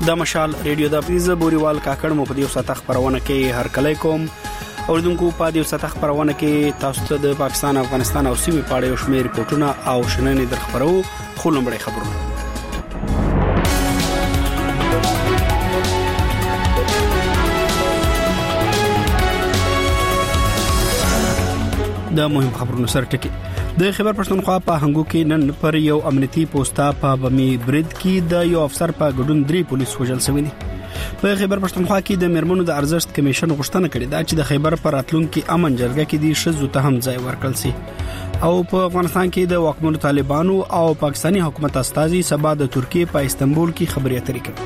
د مشال ریډیو د پیزه بوريوال کاکړ مو په دې وساته خبرونه کې هر کله کوم اوردونکو په دې وساته خبرونه کې تاسو ته د پاکستان افغانستان او سیمې په اړه شمېر ریپورتونه او شننې در خبرو خو لومړی خبرونه د مهم خبرونو سره ټکی د خیبر پښتونخوا په هنګو کې نن پر یو امنیتي پوسټا په بمی برید کې د یو افسر په ګډون 3 پولیس وژل شوی دي. په خیبر پښتونخوا کې د میرمنو د ارزښت کمیشن غوښتنه کړې ده چې د خیبر پر راتلونکو امن جرګه کې د شذو ته هم ځای ورکړل شي. او په افغانستان کې د واکمنو طالبانو او پاکستاني حکومت استازي سبا د ترکیه په استنبول کې خبري اترې کوي.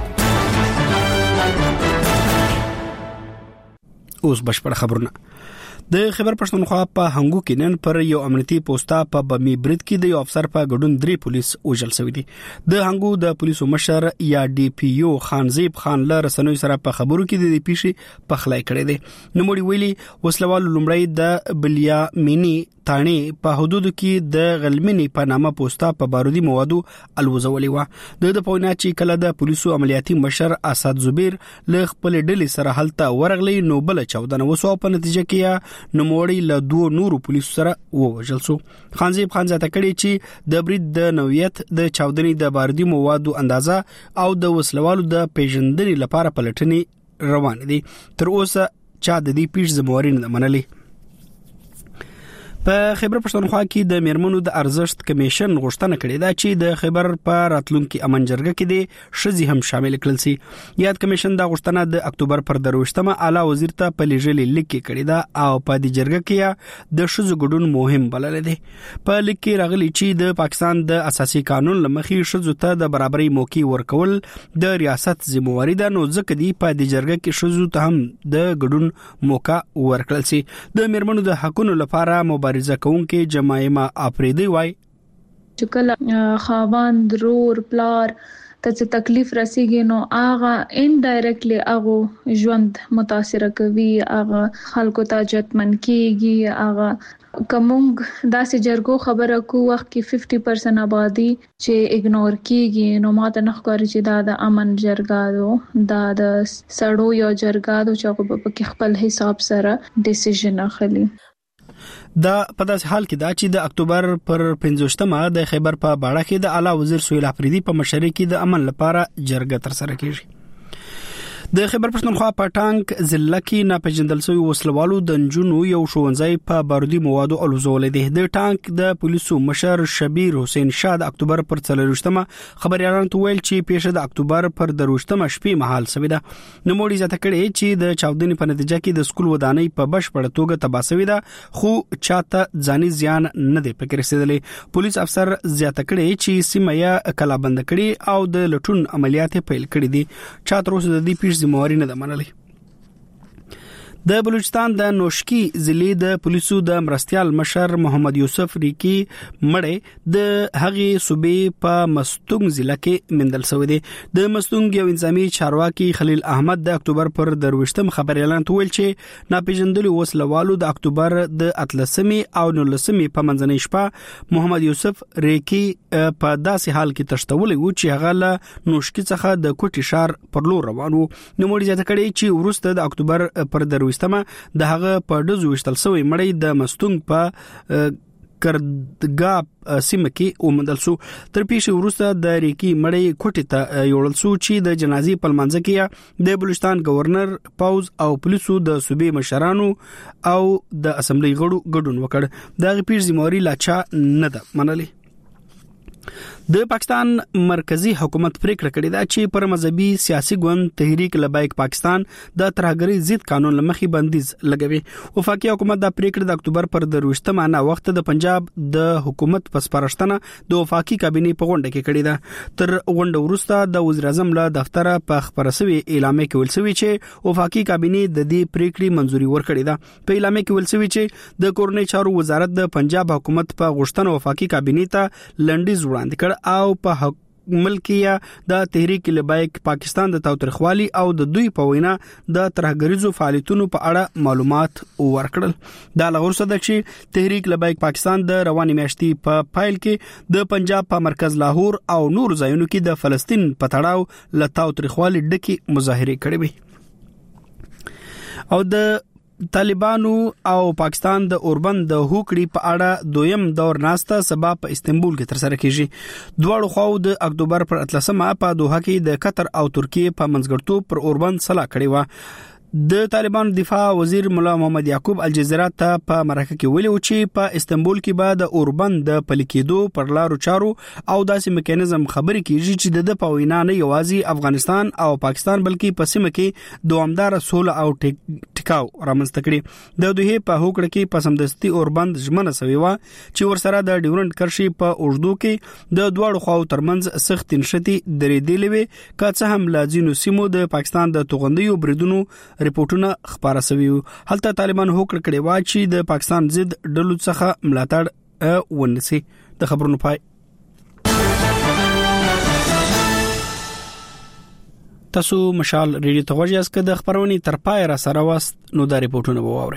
اوس بشپړ خبرونه. د خیبر پښتونخوا په هنګو کې نن پر یو امنیتي پوسټا په بمی برید کې د یو افسر په ګډون 3 پولیس وژل شوی دي. د هنګو د پولیسو مشر یا ډي پی یو خانزیب خان له رسنوي سره په خبرو کې د پیښې په خلای کړی دی. نوموړي ویلي وسلوال لومړی د بلیا مینی تانی په حدودو کې د غلمنی په نامه پوسټا په بارودي موادو الوزولې و. د پوینا چې کله د پولیسو عملیاتي مشر اسد زبیر له خپل ډلې سره حالت ورغلی نو بل 14 وسو په نتیجه کې نوموړي له 2 نورو پولیسو سره ووژل شو. خانزیب خان ځاته کړي چې د برید د نوعیت د چاودنې د بارودي موادو اندازه او د وسلوالو د پیژندنې لپاره پلټنې روان دي. تر اوسه چا د دې پیښ زمواري نه منلي. په خیبر پښتونخوا کې د میرمنو د ارزښت کمیشن غوښتنه کړې ده چې د خیبر په راتلونکو امن جرګه کې د شذي هم شامل کړل شي. یاد کمیشن دا غوښتنه د اکتوبر پر 28مه اعلی وزیر ته په لیږلې لیک کې کړې ده او په دې جرګه کې د شذو ګډون مهم بلل دي. په لیک کې راغلي چې د پاکستان د اساسي قانون لمخې شذو ته د برابرۍ موقع ورکول د ریاست ذمہواری ده نو ځکه دی په دې جرګه کې شذو ته هم د ګډون موقع ورکړل شي. د میرمنو د حقوقو لپاره مبارزه کوونکې جماعه افریدی وای چې کله خاوند رور پلار ته تکلیف رسیږي نو هغه انډایرکټلی هغه ژوند متاثر کوي هغه خلکو ته جتمن کیږي هغه کومنګ داسې جرګو خبره کو وخت کې 50% آبادی چې اګنور کیږي نو ماته نه ښکاري چې دا د امن جرګادو دا د سړو یو جرګادو چې هغه په خپل حساب سره ډیسیژن اخلي. دا په داسې حال کې دا چې د اکتوبر پر 15مه د خیبر په باړه کې د اعلی وزیر سهیل افریدی په مشرۍ کې د امن لپاره جرګه تر سره کیږي. د خیبر پښتونخوا په ټانک ضلع کې ناپېژندل شوی وسلوالو د نجونو یو ښوونځی په بارودي موادو الوزول دي. د ټانک د پولیسو مشر شبیر حسین شاه د اکتوبر پر 30مه خبريالانو ته ویل چې پیښه د اکتوبر پر 30مه شپې مهال شوې ده. نوموړي ځاته کړي چې د چاودنې په نتیجه کې د سکول ودانۍ په بشپړه توګه تباه شوې ده خو چاته ځاني زیان نه دی پکې رسیدلی. پولیس افسر ځاته کړي چې سیمه یې کلابند کړي او د لټون عملیات پیل کړي دي. چاته روسه د دې پیښې زمواري نه منلي. د بلوچستان د نوشکی ضلع د پولیسو د مرستيال مشر محمد یوسف ریکی مړې د هغې صوبې په مستونګ ضلع کې مندل شوی دی. د مستونګ یو انځامي چارواکي خلیل احمد د اکتوبر پر 28مه خبريالان ته ویل چې ناپېژندلو وسلوالو د اکتوبر د 13مې او 19مې په منځنۍ شپه محمد یوسف ریکی په داسې حال کې تشتولې و چې هغه له نوشکی څخه د کوټي شار پر لور روان و. نوموړي ځکه کړي چې ورسته د اکتوبر پر 28مه د هغه په دزو وشتل سوی مړی د مستونګ په کردګا سیمه کې اومدل شو. تر پیښې وروسته د ریکی مړی کوټې ته یوړل شو چې د جنازې په لمانځه کې د بلوچستان گورنر پاوز او پولیسو د صوبې مشرانو او د اسمبلی غړو ګډون وکړ. دغه پیښې زمواري لاچا نه ده منلي. د پاکستان مرکزی حکومت پریکړه کړې ده چې پر مذهبي سیاسي ګوند تحریک لبیک پاکستان د ترهګری ضد قانون لمخې بندیز لګوي. وفاقي حکومت دا پریکړه د اکتوبر پر 28مه نه وخت د پنجاب د حکومت پسپارښتنه د وفاقي کابینې په غونډه کې کړې ده. تر غونډه وروسته د وزیر اعظم له دفتره په خبره شوی اعلامیه کې ویل شوی چې وفاقي کابینې د دې پریکړې منځوري ورکړې ده. په اعلامیه کې ویل شوی چې د کورنۍ چارو وزارت د پنجاب حکومت په غوښتنه وفاقي کابینې ته لنډیز وړاندې کړ او په ملکیه د تحریک لبیک پاکستان د تاوتریخوالي او د دوی په وینا د ترهګریزو فعالیتونو په اړه معلومات ورکړل. دا لغورسه ده چې تحریک لبیک پاکستان د رواني میاشتې په پایل کې د پنجاب په مرکز لاهور او نور ځایونو کې د فلسطین په تړاو له تاوتریخوالي ډکې مظاهرې کړې وي. او د طالبانو او پاکستان د اوربند د هوکړې په اړه دویم دور ناسته سبا په استنبول کې ترسره کیږي. دواړو خواو د اکتوبر پر 13 په دوحه کې د قطر او ترکیه په منځګړتوب پر اوربند صلاح کړې و. د طالبانو دفاع وزیر مولا محمد یعقوب الجزیره ته په مرکه کې ویلي و چې په استنبول کې به د اوربند د پلیکېدو پر لارو چارو او داسې میکانیزم خبرې کیږي چې د په وینا نه یوازې افغانستان او پاکستان بلکې په سیمه کې دوامدار سوله او ټیکاو رامنځته کړي. د دوی په هوکړه کې په سمدستي اوربند ژمنه شوی و چې ورسره د ډیورنډ کرښې په اوږدو کې د دواړو خواو ترمنځ سخت نشتی درېدلې وي که څه هم لازینو سیمو د پاکستان د توغندیو بریدونو ریپورتونه خبره شوی. هلته طالبان هوکړه کړې و چې د پاکستان ضد ډلو څخه ملاتړ ونیسي. د خبرونو پای. تاسو مشال ریډیو ته غوږی یاست. د خبرونې تر پای را سره واست نو د ریپورتونو ووري.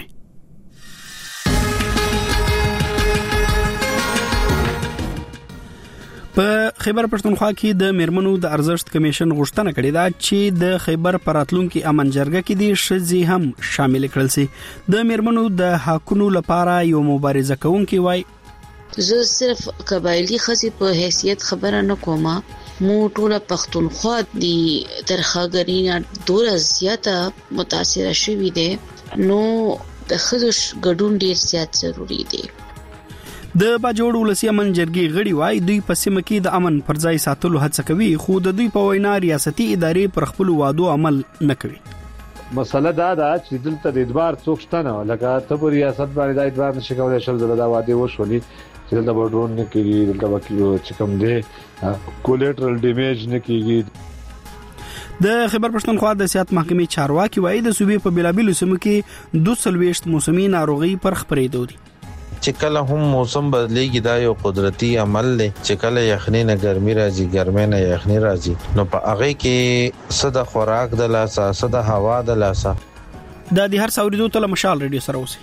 په خیبر پښتونخوا کې د میرمنو د ارزښت کمیشن غوښتنه کړې ده چې د خیبر پراتلونکو امن جرګه کې د شذي هم شامل کړل شي. د میرمنو د حقونو لپاره یو مبارزه کوونکی وای زه صرف قبایلی خزي په حیثیت خبره نه کومه. مو ټول پښتونخوا د ترخاګرینا ډیر زیاته متاثر شوی دي نو د خزوش ګډون ډیر زیات ضروری دی. د باجوړ ولسی امن جرګې غړي وای دوی په سیمه کې د امن پر ځای ساتلو هڅه کوي خو د دوی په وینا ریاستي ادارې پر خپل وادو عمل نه کوي. مسله دا ده چې دلته د ادوار څوک شته نه لکه ته په ریاست باندې د ادوار نشي کولای شل دا واده وشولي چې دلته بډرون نه کیږي دلته وکیل چې کوم دی کولیټرل ډیمیج نه کیږي. د خیبر پښتونخوا د سیاحت محکمې چارواکي وای د صوبې په بلابل سیمو کې 220 موسمي ناروغي پر خبرېدو دي. چې کله هم موسم بدلېږي دا یو قدرتي عمل دی چې کله یخني نه ګرمي راځي ګرمي نه یخني راځي نو په هغه کې صد خوراک د لاسه صد هوا د لاسه د هر څوریدو ته مشال ریډیو سره اوسي.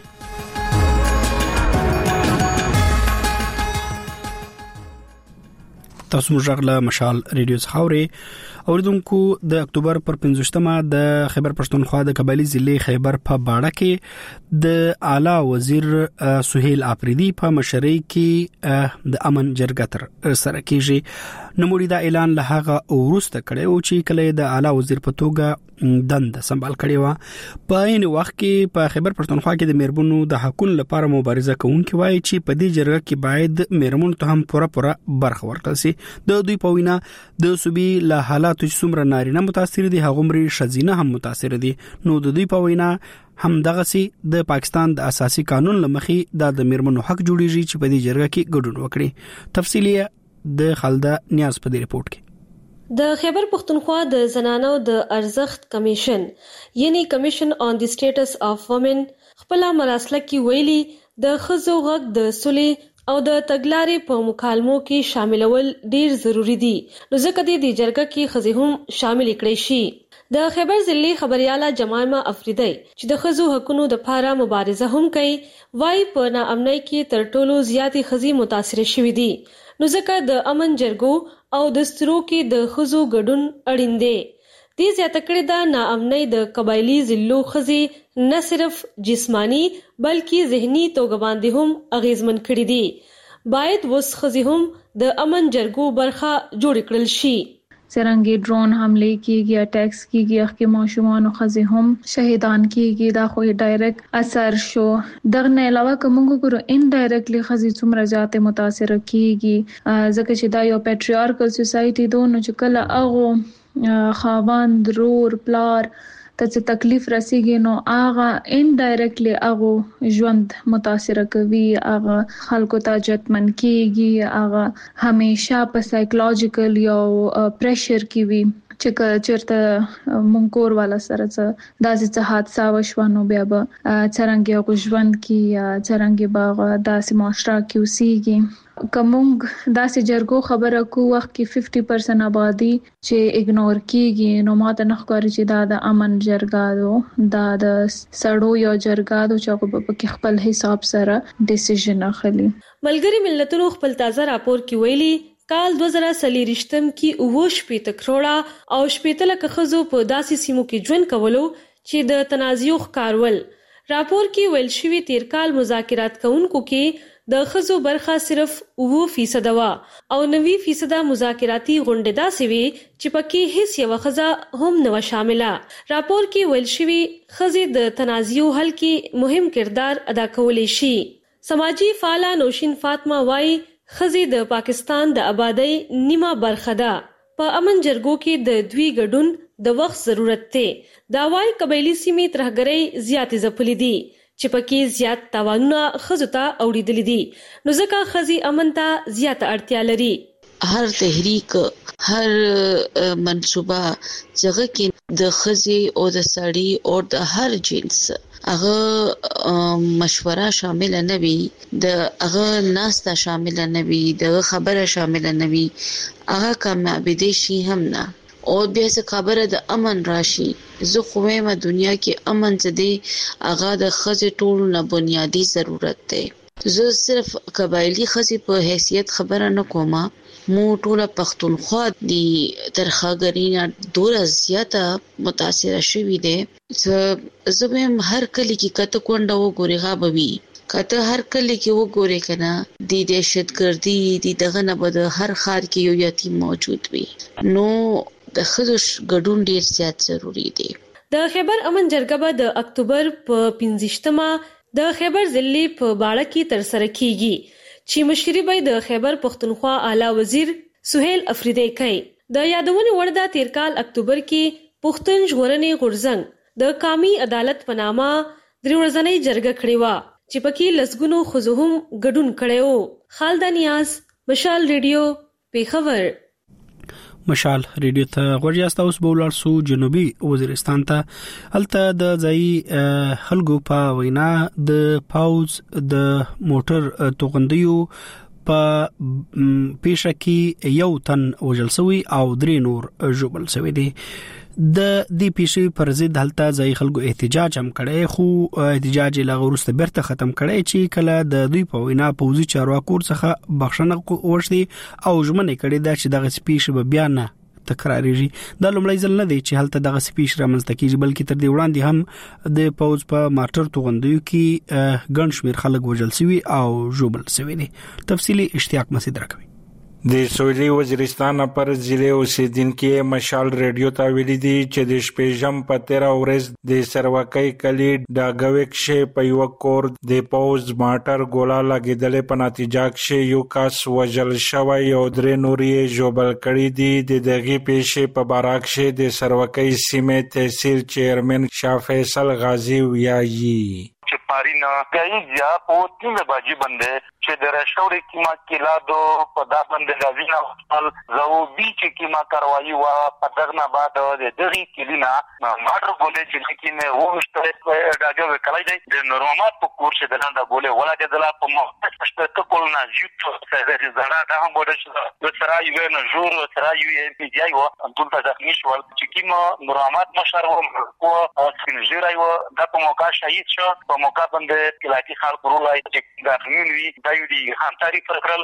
تاسو موږ له مشال ریډیو څخه اوریدونکو د اکتوبر پر 15مه د خیبر پښتونخوا د قبایلی ضلع خیبر په باړه کې د اعلی وزیر سہیل آفریدی په مشرۍ کې د امن جرګه تر سره کیږي. نوموړي دا اعلان له هغه وروسته کړی او چې کله د اعلی وزیر په توګه دند سمبال کړی و. په این وخت کې په خیبر پښتونخوا کې د میرمنو د حقوقو لپاره مبارزه کوونکي وایي چې په دې جرګه کې باید میرمنو ته هم پوره برخه ورکړل شي. د دوی په وینا د صوبې له حالاتو چې څومره نارینه متاثر دي هغه مري شذینه هم متاثر دي. نو د دوی په وینا هم دغه سي د پاکستان د اساسي قانون لمخې د میرمنو حق جوړیږي چې په دې جرګه کې ګډون وکړي. تفصیلی د خالده نیاز په دې رپورت کې. د خیبر پښتونخوا د زنانو د ارزښت کمیشن یعنی کمیشن آن دی سټیټس اف وومن خپل مراسله کې ویلي د خزو غږ د سولې او د تګلارې په مکالمو کې شاملول ډیر ضروری دي نو ځکه د جرګه کې خزي هم شامل کړي شي. د خیبر ضلع خبرياله جمایمه افریدی چې د خزو حقونو د لپاره مبارزه هم کوي وای په ناامنۍ کې تر ټولو زیاتې خزي متاثر شوي دي نو ځکه د امن جرګو او د سترو کې د خزو ګډون اړین دی. دې زیاته کړې ده ناامنۍ د قبایلی ضلعو خزي نه صرف جسمانی بلکې ذهني توګه باندې هم اغیزمن کړې دي. باید وس خزي هم د امن جرګو برخه جوړ کړل شي. څرنګه ډرون حمله کیږي اٹیکس کیږي اخکې ماشومان او خزي هم شهیدان کیږي دا خو ډایرکټ اثر شو. دغه نه علاوه کوم ګورو ان ډایرکټلی خزي څومره ذات متاثر کیږي ځکه چې دا یو پیټریارکل سوسایټي دونه چې کله هغه خاوند رور پلار ته څه تکلیف رسیږي نو هغه ان ډایرکټلی هغه ژوند متاثر کوي هغه خلکو ته جتمن کیږي هغه همیشه په سایکولوژیکل یو پریشر کې وي چې چیرته مونږ والا سره څه داسې حادثه وشو نو بیا به څرنګه یو ژوند کې څرنګه به داسې معاشره کې اوسېږي کومنګ داسې جرګو خبره کو وخت کې 50% آبادی چې اګنور کیږي نو ماته نه ښکاري چې دا د امن جرګادو دا د سړو یو جرګادو چې په کې خپل حساب سره ډیسیژن اخلي. ملګری ملتونو خپل تازه راپور کې ویلي کال 2023 کې 90 کروڑه او 80 لک خزو په داسې سیمو کې ژوند کولو چې د تنازع ښکارول. راپور کې ویل شوی تیر کال مذاکرات کوونکو کې د خزو برخه صرف 9% وا او 90% مذاکراتی غونډه داسې وی چې پکې هیڅ یو خزه هم نه شامله. راپور کې ویل شوی خزې د تنازع حل کې مهم کردار ادا کولی شي. سماجی فعال نوشین فاطمه وايي خزې د پاکستان د آبادی نیمه برخه ده. په امن جرګو کې د دوی ګډون د وخت ضرورت دی. دا وايي قبایلی سیمې ترهګرۍ زیات ځپلې دي چې پکې زیات تاوانونه خزو ته اوریدلې دي نو ځکه خزې امن ته زیات اړتیا لري. هر تحریک هر منصوبه ځکه کې د خزې او د سړی او د هر جنس هغه مشوره شامل نه وي د هغه ناسته شامل نه وي د خبره شامل نه وي هغه کامیاب دي شي هم نه او بیا څه خبره د امن راشي. زه خو مې دنیا کې امن څه دی هغه د خزې ټول نه بنیادی ضرورت دی. زه صرف قبایلی خزې په حیثیت خبره نه کومه مو ټول پښتونخوا دی ترخاګرینا ډوره زیاته متاثر شوی دی. زه به هر کلی کې کته کونډه وګوري غابوي کته هر کلی کې وګوري کنه د دهشتګردي د دغه نه بد هر خار کې یو یتیم موجود وي نو د خزش ګډون ډیر زیات ضروری دی. د خیبر امن جرګه به د اکتوبر په 15مه د خیبر ضلع په باړه کې تر سره کیږي چې مشري به د خیبر پختونخوا اعلی وزیر سہیل افریدی کوي. د یادونه ورده تیر کال اکتوبر کې پښتون ژغورنې غورځنګ د قومي عدالت په نامه درې ورځنۍ جرګه کړې و چې پکې لسګونو خزو هم ګډون کړو. خالد نیاز مشال ریډیو پیښور. مشال ریډیو ته غوړیاست اوس بولار سو جنوبي وزیرستان ته هلته د ځای خلکو په وینا د پاوز د موټر توغندیو په پیښه کې یو تن وژل شوی او درې نور ژوبل شوی دي. د دې پیښې پر ضد هلته ځای خلکو احتجاج هم کړي خو احتجاج لا غوښته برته ختم کړي چې کله د دوی په وینا پوزي چارواکو څخه بخښنه وشي او ژمنه کړي دا چې دغه پیښه به بیا نه تکرارېږي. دا لومړی ځل نه دی چې هلته دغه پیښه رامنځته کیږي بلکې تر دې وړاندې هم د پوز په مارټر توغندیو کې ګڼ شمېر خلک وژل شوي او ژوبل شوي دي. تفصیلی اشتیاق مسعود راکوي. د سویلي وزیرستان پر ضلع اوسیدونکو مشال ریډیو ته ویلي دي چې د شپږم په 13 ورځ د سروکۍ کلی ډاګویک شه په یو کور د پوز ماټر ګولا لګیدلې په نتیجه کې یو کس وژل شوی او درې نورې ژوبل کړي دي. د دغه پیښې په باره کې د سروکۍ سیمې تحصیل چیرمن شاه فیصل غازی ویایي چې پارینا کایجا په 3 بجې باندې چې د رښتوري کیما کلادو په دا باندې غازینا خپل زو بیچ کیما کاروایی وا پدغنا بعد د دغه کلینا ماټر بوله چې کینه وښته داګه وکړای دی د نورمات په کورس د لاندې بوله ولا د دلا په مخته ته کولنا یوټ څه زړه دا هم بوله چې د سرای یو نه جوړ سرای یو پی جی او انتون ته ځخنی شو چې کیما نورمات مشر و کو سپینجیرای و د په موقع شهید شو په موقع باندې کلاتی خلک ورولای چې د خمینوي د یو دي هم تاریخ فرقل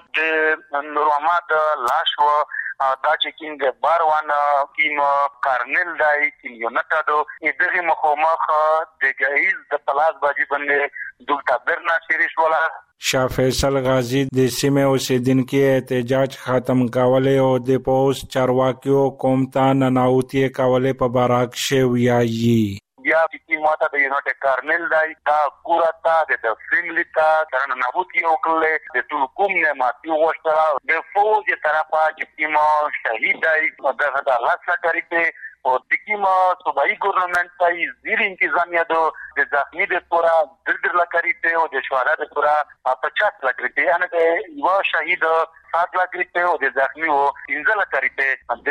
د نورمات لاش و دا چې کینګ باروان کیم کارنل دای کیو نتادو دغه مخومخ د جهیز د پلاس باجی باندې دلته برنا شریش ولا شاه فیصل غازی د سیمه اوسیدونکو احتجاج ختم کولای او د پوس چارواکیو کوم ته نناوتی کولای په باراک شویایي. بیا چې ماته د یونټ کارنل دای دا پورا تا د فیملی تا ترنه نابوتی وکړل د ټول کوم نه ماتي وشتره د فوج طرفه چې ما شهید دای دغه د لاسه کړی او تکیما صوبایي ګورنمنت ته زیر انتظامیه دو د زخمی د پورا در لک روپے او د شهدا د پورا 50 لک روپے ان یو شهید 7 لک روپے او د زخمی او 15 لک روپے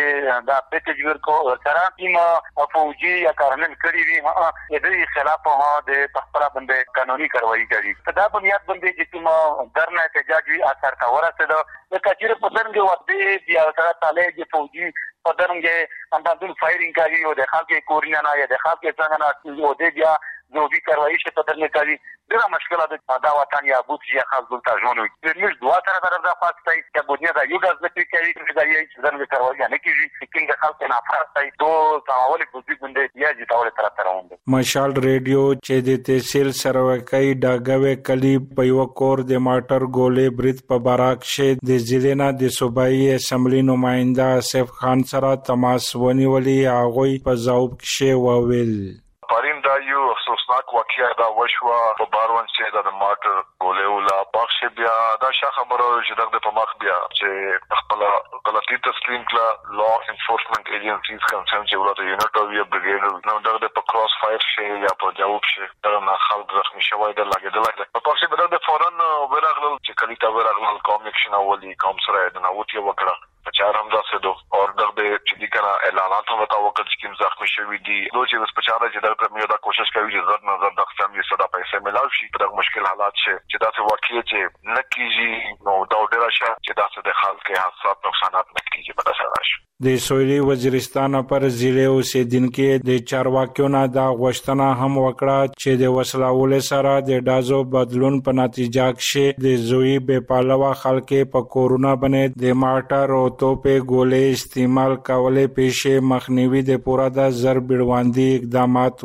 د پیکیج ورکو سره تیم فوجي یا کارنن کړی وی د خلاف هغه د پخپرا باندې قانوني کاروایی کوي دا بنیاد باندې چې تیم درنه احتجاج وی اثر تا ورسېده د کچیر په درنګ وخت بیا سره تعالی د فوجي په درنګ اندازون فایرینګ کوي او د خلک کورینه نه یا د خلک څنګه نه او د بیا نوې کاروایی شته په درنګ کوي دا مشکله د وطن یا بوت یا خاص دلته ژوند وي د موږ دوا سره درځه پاتای چې بنیاد د یو غاز د کوي چې دا یې چې درنګ کاروایی نه کوي چې د خلک نه افراستای دوه تاول کوزي باندې یا چې تاول تر روان دي مشال ریډیو چې د تحصیل سروکای ډاګوي کلی په یو کور د ماټر ګولې برید په باراک شه د ضلع د صوبایي اسمبلی نماینده اسف خان سره تماس ونیولي هغه په ځواب کې وویل پرین دا یو افسوسناک واقعیا دا وشوه په باروان چې د ماټر ګولې ولا پاښه بیا دا ښه خبره چې د په مخ بیا چې خپل غلطي تسلیم کړه لا انفورسمنت ایجنسیز کنسرن چې ولته یونټ او یا بریګیډ نو د په کراس فایر شي یا په جواب شي دا نه خلک زخمی شوی د لګیدل په پاښه به د فورن ورغلل چې کلی تا ورغلل کومکشن اولی کوم سره د نووتی وکړه چار هم دا سدو او د چې د کنه اعلانات هم تا وکړ چې کوم زخمی شوی دي نو چې په چاره چې د پرمیو دا کوشش کوي چې زړه نظر د فیملی سره پیسې ملاوي شي په دغه مشکل حالات چې دا څه واقعي چې نکیږي نو دا ډیر شه چې دا څه د خلکو حساسات نقصانات نکیږي په داسه راشي د سویلي وزیرستان پر ضلع اوسیدونکو د چارواکیو نه دا غوښتنه هم وکړه چې د وسلوال سره د ډازو بدلون په نتیجه کې د زوی به پالوا خلک په کورونا باندې د مارټر او توپې ګولې استعمال کولې پیښې مخنیوي د پورا د زر بیړواندي اقدامات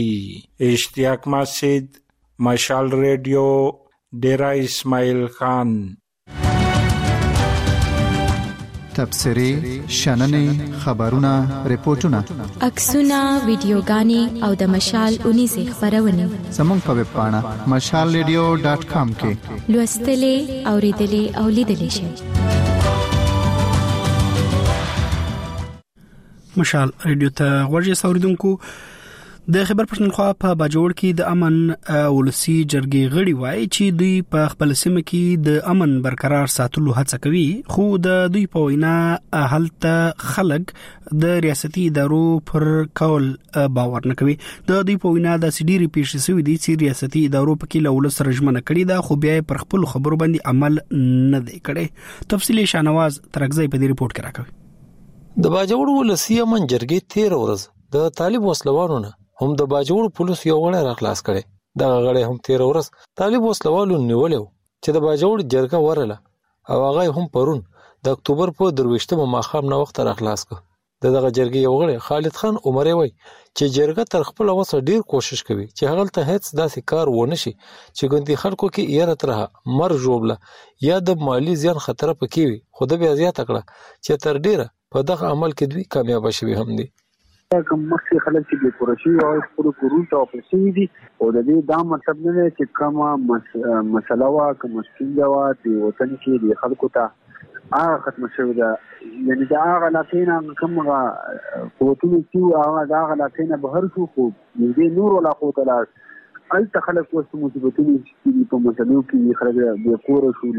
وکړي اشتیاق مسجد مشال ریډیو ډیرا اسماعیل خان تبصری شننې خبرونه ریپورتونه عکسونه ویډیوګانې او د مشال 19 خبرونه زموږ په ویب پاڼه mashalradio.com کې لوستلې اوریدلې او لیدلې شئ مشال ریډیو ته غوږی سوریدونکو د خیبر پښتونخوا په باجوړ کې د امن ولسی جرګې غړي وایي چې دوی په خپل سیمه کې د امن برقرار ساتلو هڅه کوي خو د دوی په وینا هلته خلک د ریاستي ادارو پر کول باور نه کوي د دوی په وینا د سډيري پیښې سوي دي چې ریاستي ادارو په کې له ولس رجمنه کړي دا خو بیا پر خپل خبرو باندې عمل نه دی کړي تفصیلی شانواز ترغزی په دې ریپورت کې راکوي د باجوړ ولسی امن جرګې 13 ورځ د طالب وسلوانو نه هم د باجوړ پولیس یو غړی راخلاص کړي دا غړی هم 13 ورځ طالب وسلوالو نیولیو چې د باجوړ جرګه ورله او هغه هم پرون د اکتوبر په 23مه ماښام نو وخت راخلاص کړ دغه جرګې یو غړی خالد خان عمر وای چې جرګه تر خپل وسه ډیر کوشش کوي چې هغه ته هیڅ داسې کار ونه شي چې ګوندې خلکو کې یره ترها مر جوړله یا د مالی زیان خطر پکې وي خو د بیا زیات کړه چې تر ډیره په دغه عمل کې دوی کامیاب شوي هم دي کوم مخکې خلک چې د پروشي او خپل کورونو ته اپریشن دي او د دې دا مطلب نه چې کومه مسله وا کوم ستونزه وا د وطن کې د خلکو ته هغه ختم شوی ده یعنی دا هغه لاتینا کومه قوتونه چې هغه دا هغه لاتینا بهر شو خو دې نور ولا قوت لا الته خلک وسو مثبتونه چې په مسلو کې خلک د کور شو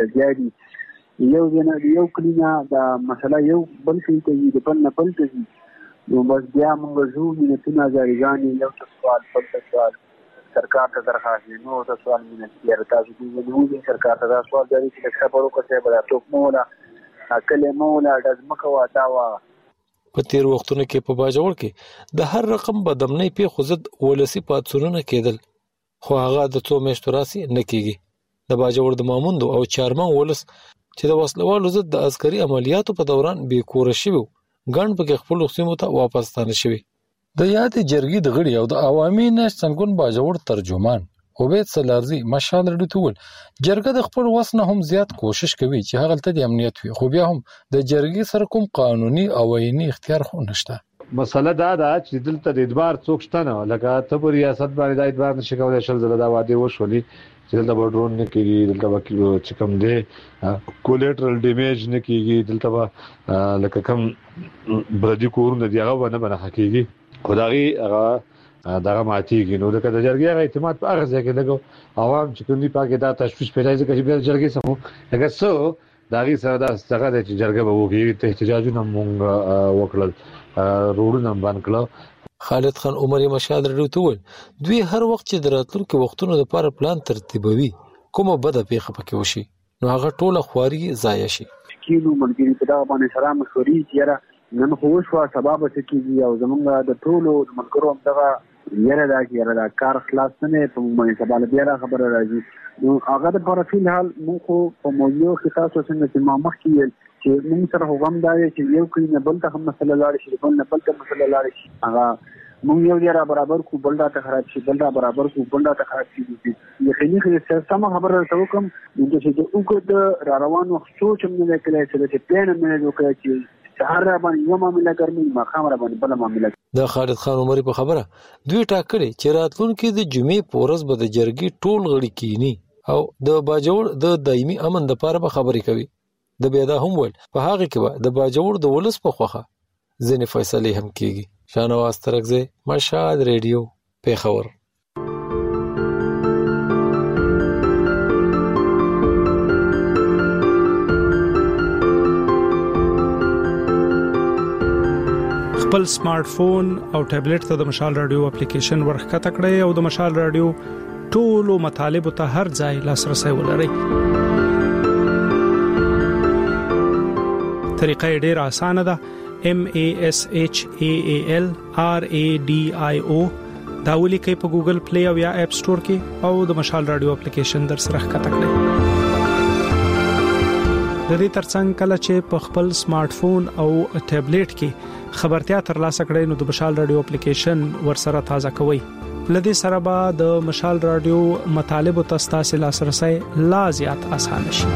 لګیاري یو کلینا دا مسله یو بل څه کوي د بل نه بل کوي نو بس بیا موږ زو مینتونه ځایګانې یو سوال په سوال سرکار ته درخواست نو تاسو سوال مینه تاسو دې نو سرکار ته سوال جاری چې خبرو کوي بل ټوک مولا کله مولا د مکو واتا وا په تیر وختونو کې په باجوړ کې د هر رقم بدمنۍ په خوځد ولسی پاتسونونه کېدل خو هغه د څو میاشتو راسي نه کېږي د باجوړ د ماموند او چارمن ولس چې د وسلوالو ضد د عسکري عملیاتو په دوران بې کور شوی ګڼ په خپل سیمو ته واپس ستانه شوی د یاد جرګې د غړي او د عوامي نش څنګه باجوړ ترجمان عبید سلارزی مشال رډو تول جرګه د خپل وسنه هم زیات کوشش کوي چې هغه ته د امنیت وي خو بیا هم د جرګې سره کوم قانوني او عیني اختیار خو نشته مسله دا چې دلته د ادبار څوک شته نه لکه ته په ریاست باندې د ادبار نشي کولای شل زله دا واده وشولي چې دلته بډرون نه کیږي دلته وکیل چې کوم دی کولیټرل ډیمیج نه کیږي دلته لکه کوم بردي کورونه دی هغه نه بنه حقيقي خدایي هغه دغه ماتيږي. نو د جرګې اعتماد په هغه ځای کې لګو عوام چې کوم دي پاکه دا تشویش پیدا ځکه چې د جرګې سمو لکه څو داغي سره دا څنګه د جرګې به وګړي ته احتجاجونه مونږ وکړل روډونه باندې کړو. خالد خان عمر مشال رډیو ته ول دوی هر وخت چې دراتلونکو وختونو لپاره پلان ترتیبوي کومه بده پیښه پکې وشي نو هغه ټوله خواري ضایع شي. کینو ملګری په دا باندې سره مشورې چیرې نن خو شو سبب څه کیږي او زمونږ د ټولو ملګرو دغه یره دا کار خلاص نه په باندې سبب بیا خبره راځي. نو هغه د پر فل حال مو خو په موضوع کې تاسو څنګه چې ما مخکې چې موږ سره هم دا چې یو کله بل ته هم مسله لاړ شي بل نه بل ته مسله لاړ شي هغه موږ یو ځای برابر کو بل دا ته خراب شي بل دا برابر کو بل دا ته خراب شي. یقیني خو سم خبره راته کوم چې وګد را روانو سوچ هم نه کړی چې پلان مې وکړ چې سهار باندې یو معاملې ګرمي ما خامره باندې بل معاملې. دا خالد خان عمر په خبره دوی ټاکلي چې راتلونکي د جمعې پورز به د جرګې ټول غړي کینی او د باجوړ د دایمي امن د لپاره به خبرې کوي. د بیا دا هم ول په هغه کې به د باجوړ د ولس په خوخه ځینې فیصله هم کیږي. شانواز ترکزه مشال ریډیو پیښور. خپل سمارټ فون او ټابلیټ ته د مشال رادیو اپلیکیشن ورخکته کړئ او د مشال رادیو ټولو مطالب ته هر ځای لاسرسي ولرئ. طریقه ډیره اسانه ده. MASHAAL RADIO دا ولیکئ په ګوګل پلی او یا اپ سٹور کې او د مشال رادیو اپلیکیشن در سره ښکته کړئ. د دې ترڅنګ کله چې په خپل سمارټ فون او ټابلیټ کې خبرتیا ترلاسه کړئ نو د مشال رادیو اپلیکیشن ورسره تازه کوئ. لدې سره به د مشال رادیو مطالب او تاسو لاسرسي لا زیات اسانه شي.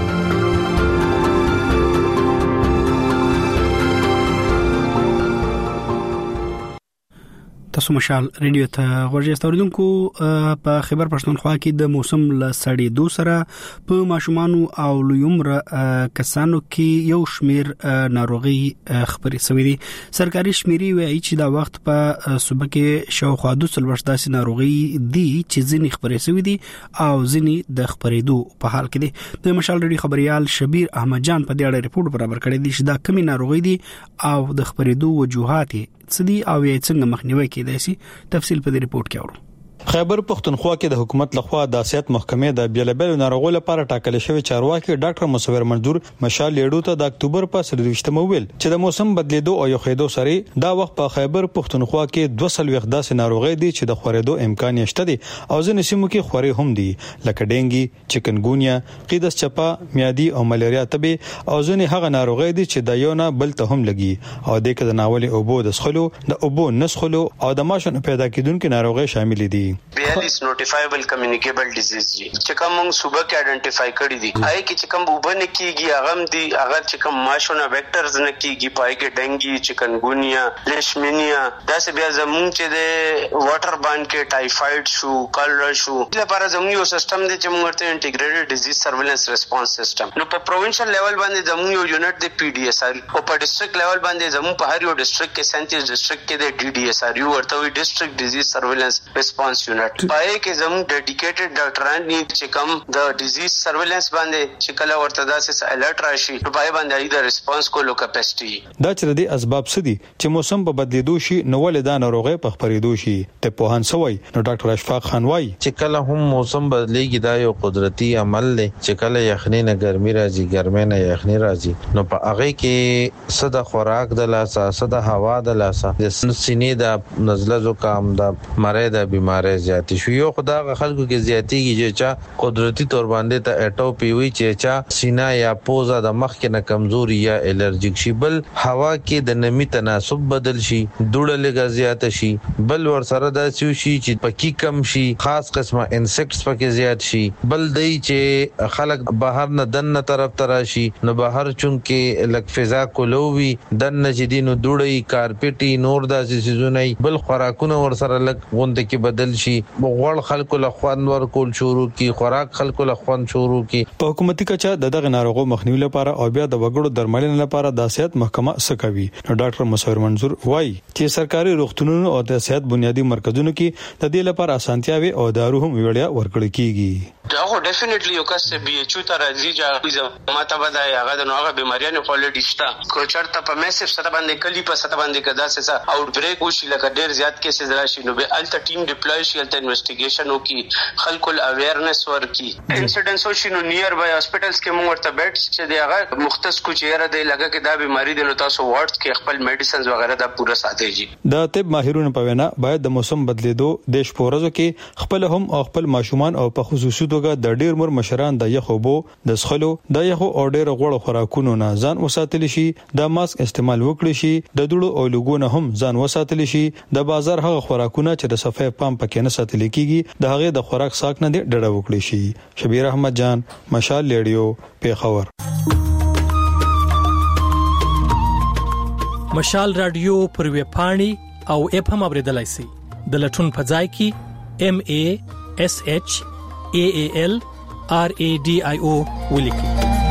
تاسو مشال ریډیو ته غوږی استوریدونکو په خیبر پښتونخوا کې د موسم له سړېدو سره په ماشومان او لویمره کسانو کې یو شمیر ناروغي خبري شوې دي. سرکاري شمیرې وایي چې دا وخت په صوبه کې شاوخوا 200 داسې ناروغي دي چې ځینې خبري شوې دي او ځینې د خبرېدو په حال کې دي. د مشال ریډیو خبريال شبیر احمد جان په دې اړه ریپورت برابر کړی دی چې دا کمی ناروغي دي او د خبرېدو وجوهات څه او یې څنګه مخنیوي کېدای شي. تفصیل په دې ریپورت کې اورو. خیبر پښتونخوا کې د حکومت لخوا د صحت محکمې د بیلابل ناروغیو لپاره ټاکل شوی چارواکي ډاکټر مصور منظور مشال لیډو ته د اکتوبر په 23 ویل چې د موسم بدلیدو او یخېدو سره دا وخت په خیبر پښتونخوا کې 200 داسې ناروغي دي چې د خورېدو امکان شته دي او ځینې سیمو کې خوري هم دي لکه ډینګي، چکنګونیا، قیدس چپا، میادي او ملیریا تبه او ځینې هغه ناروغي دي چې د یو نه بل ته هم لګي او د کده ناولې اوبو د سخلو د اوبو نسخلو او د ماشون پیدا کیدونکو ناروغي شامل دي. 42 نوټیفایبل کمیونیکیبل ډیزیز دي چې کوم موږ صوبه کې آئیډنټیفای کړی دي. آی کې چې کوم وبنه کیږي هغه دي هغه چې کوم ماشونه ویکټرز نه کیږي پای کې ډنګي، چکنګونیا، لیشمینیا داسې بیا زموږ چې د واټر بان کې ټایفاید شو، کالرا شو لپاره زموږ یو سیستم دی چې موږ ورته انټیګریټډ ډیزیز سرویلنس ریسپانس سیستم. نو په پروینشل لیول باندې زموږ یو یونټ دی PDSR او په ډیسټریکټ لیول باندې زموږ په هر یو ډیسټریکټ کې 37 ډیسټریکټ کې د DDSR یو ورته وي ډیسټریکټ ډیزیز سرویلنس ریسپانس یونټ. پای کې زموږ ډیډیکیټډ ډاکټران دي چې کوم د ډیزیز سرویلنس باندې چې کله ورته داسې الرټ راشي په پای باندې د ریسپانس کولو کیپاسټي. دا چې د اسباب سدي چې موسم په بدلیدو شي نو ولې دا ناروغي په خبرېدو شي ته په هان سوي نو ډاکټر اشفاق خان وايي چې کله هم موسم بدلېږي دا یو قدرتي عمل دی چې کله یخني نه ګرمي راځي ګرمي نه یخني راځي نو په هغه کې صد خوراک د لاسه صد هوا د لاسه د سینې د نزله زکام د مړې د بيمارۍ زیات شو. یو خدای خلکو کې زیاتیږي چې قدرتي تور باندې ته اټوپي وي چې سینا یا پوزا د مخ کې نه کمزوري یا الرجیک شي بل هوا کې د نمی تناسب بدل شي دوړه لګا زیات شي بل ور سره د شي چې پکی کم شي خاص قسمه انسیکټس پکې زیات شي بل دی چې خلک بهر نه دنه طرف تراشي نو بهر چون کې لک فضا کولوي دنه جدينو دوړې کارپټي نور داسې سيزونه بل خوراکونه ور سره لک غوند کې بدل شي غوړ خلکو له خوان ورکول شروع کی خوراک خلکو له خوان شروع کی په حکومتي کچا دغه ناروغو مخنیوي لپاره او بیا د وګړو درملنې لپاره د صحت محکمه سکوي. ډاکټر مصور منظور وایي چې سرکاري روغتونونو او د صحت بنیادی مرکزونو کې د دې لپاره اسانتیاوي او دارو هم وړیا ورکړل کیږي. دا ډیفینټلی یو کس به BHO ته راځي چې ماته به هغه د نوغه بیماریانو کوالټی شته کو چرته په میسیف سره باندې کلی په سره باندې کدا څه اوټ بریک وشي لکه ډیر زیات کیسز راشي نو به الته ټیم ډیپلوي شي الته انویسټیګیشن وکي خلکو اویرنس ورکي انسیډنس وشي نو نیر بای هاسپټلز کې موږ ورته بیډز چې دی هغه مختص کو چیرې دی لګه کې دا بیماری د نو تاسو وارډز کې خپل میډیسنز وغیرہ دا پوره ساتي. د طب ماهرونو په وینا باید د موسم بدلیدو د شپورزو کې خپل هم او خپل ماشومان او په خصوصي توګه د ډیر مر مشران د یخوبو د سخلو د یخو او ډیر غوړ خوراکونو نه ځان وساتل شي د ماسک استعمال وکړي شي د دوړو او لګونو هم ځان وساتل شي د بازار هغه خوراکونه چې د صفای پام پکې نه ساتل کیږي د هغه د خوراک ساک نه ډډه وکړي شي. شبیر احمد جان مشال ریډیو پیښور. مشال رادیو پر وی پاڼي او اپ هم اوریدلای شي د لټون په ځای کې MASHAALRADIO ولیکي.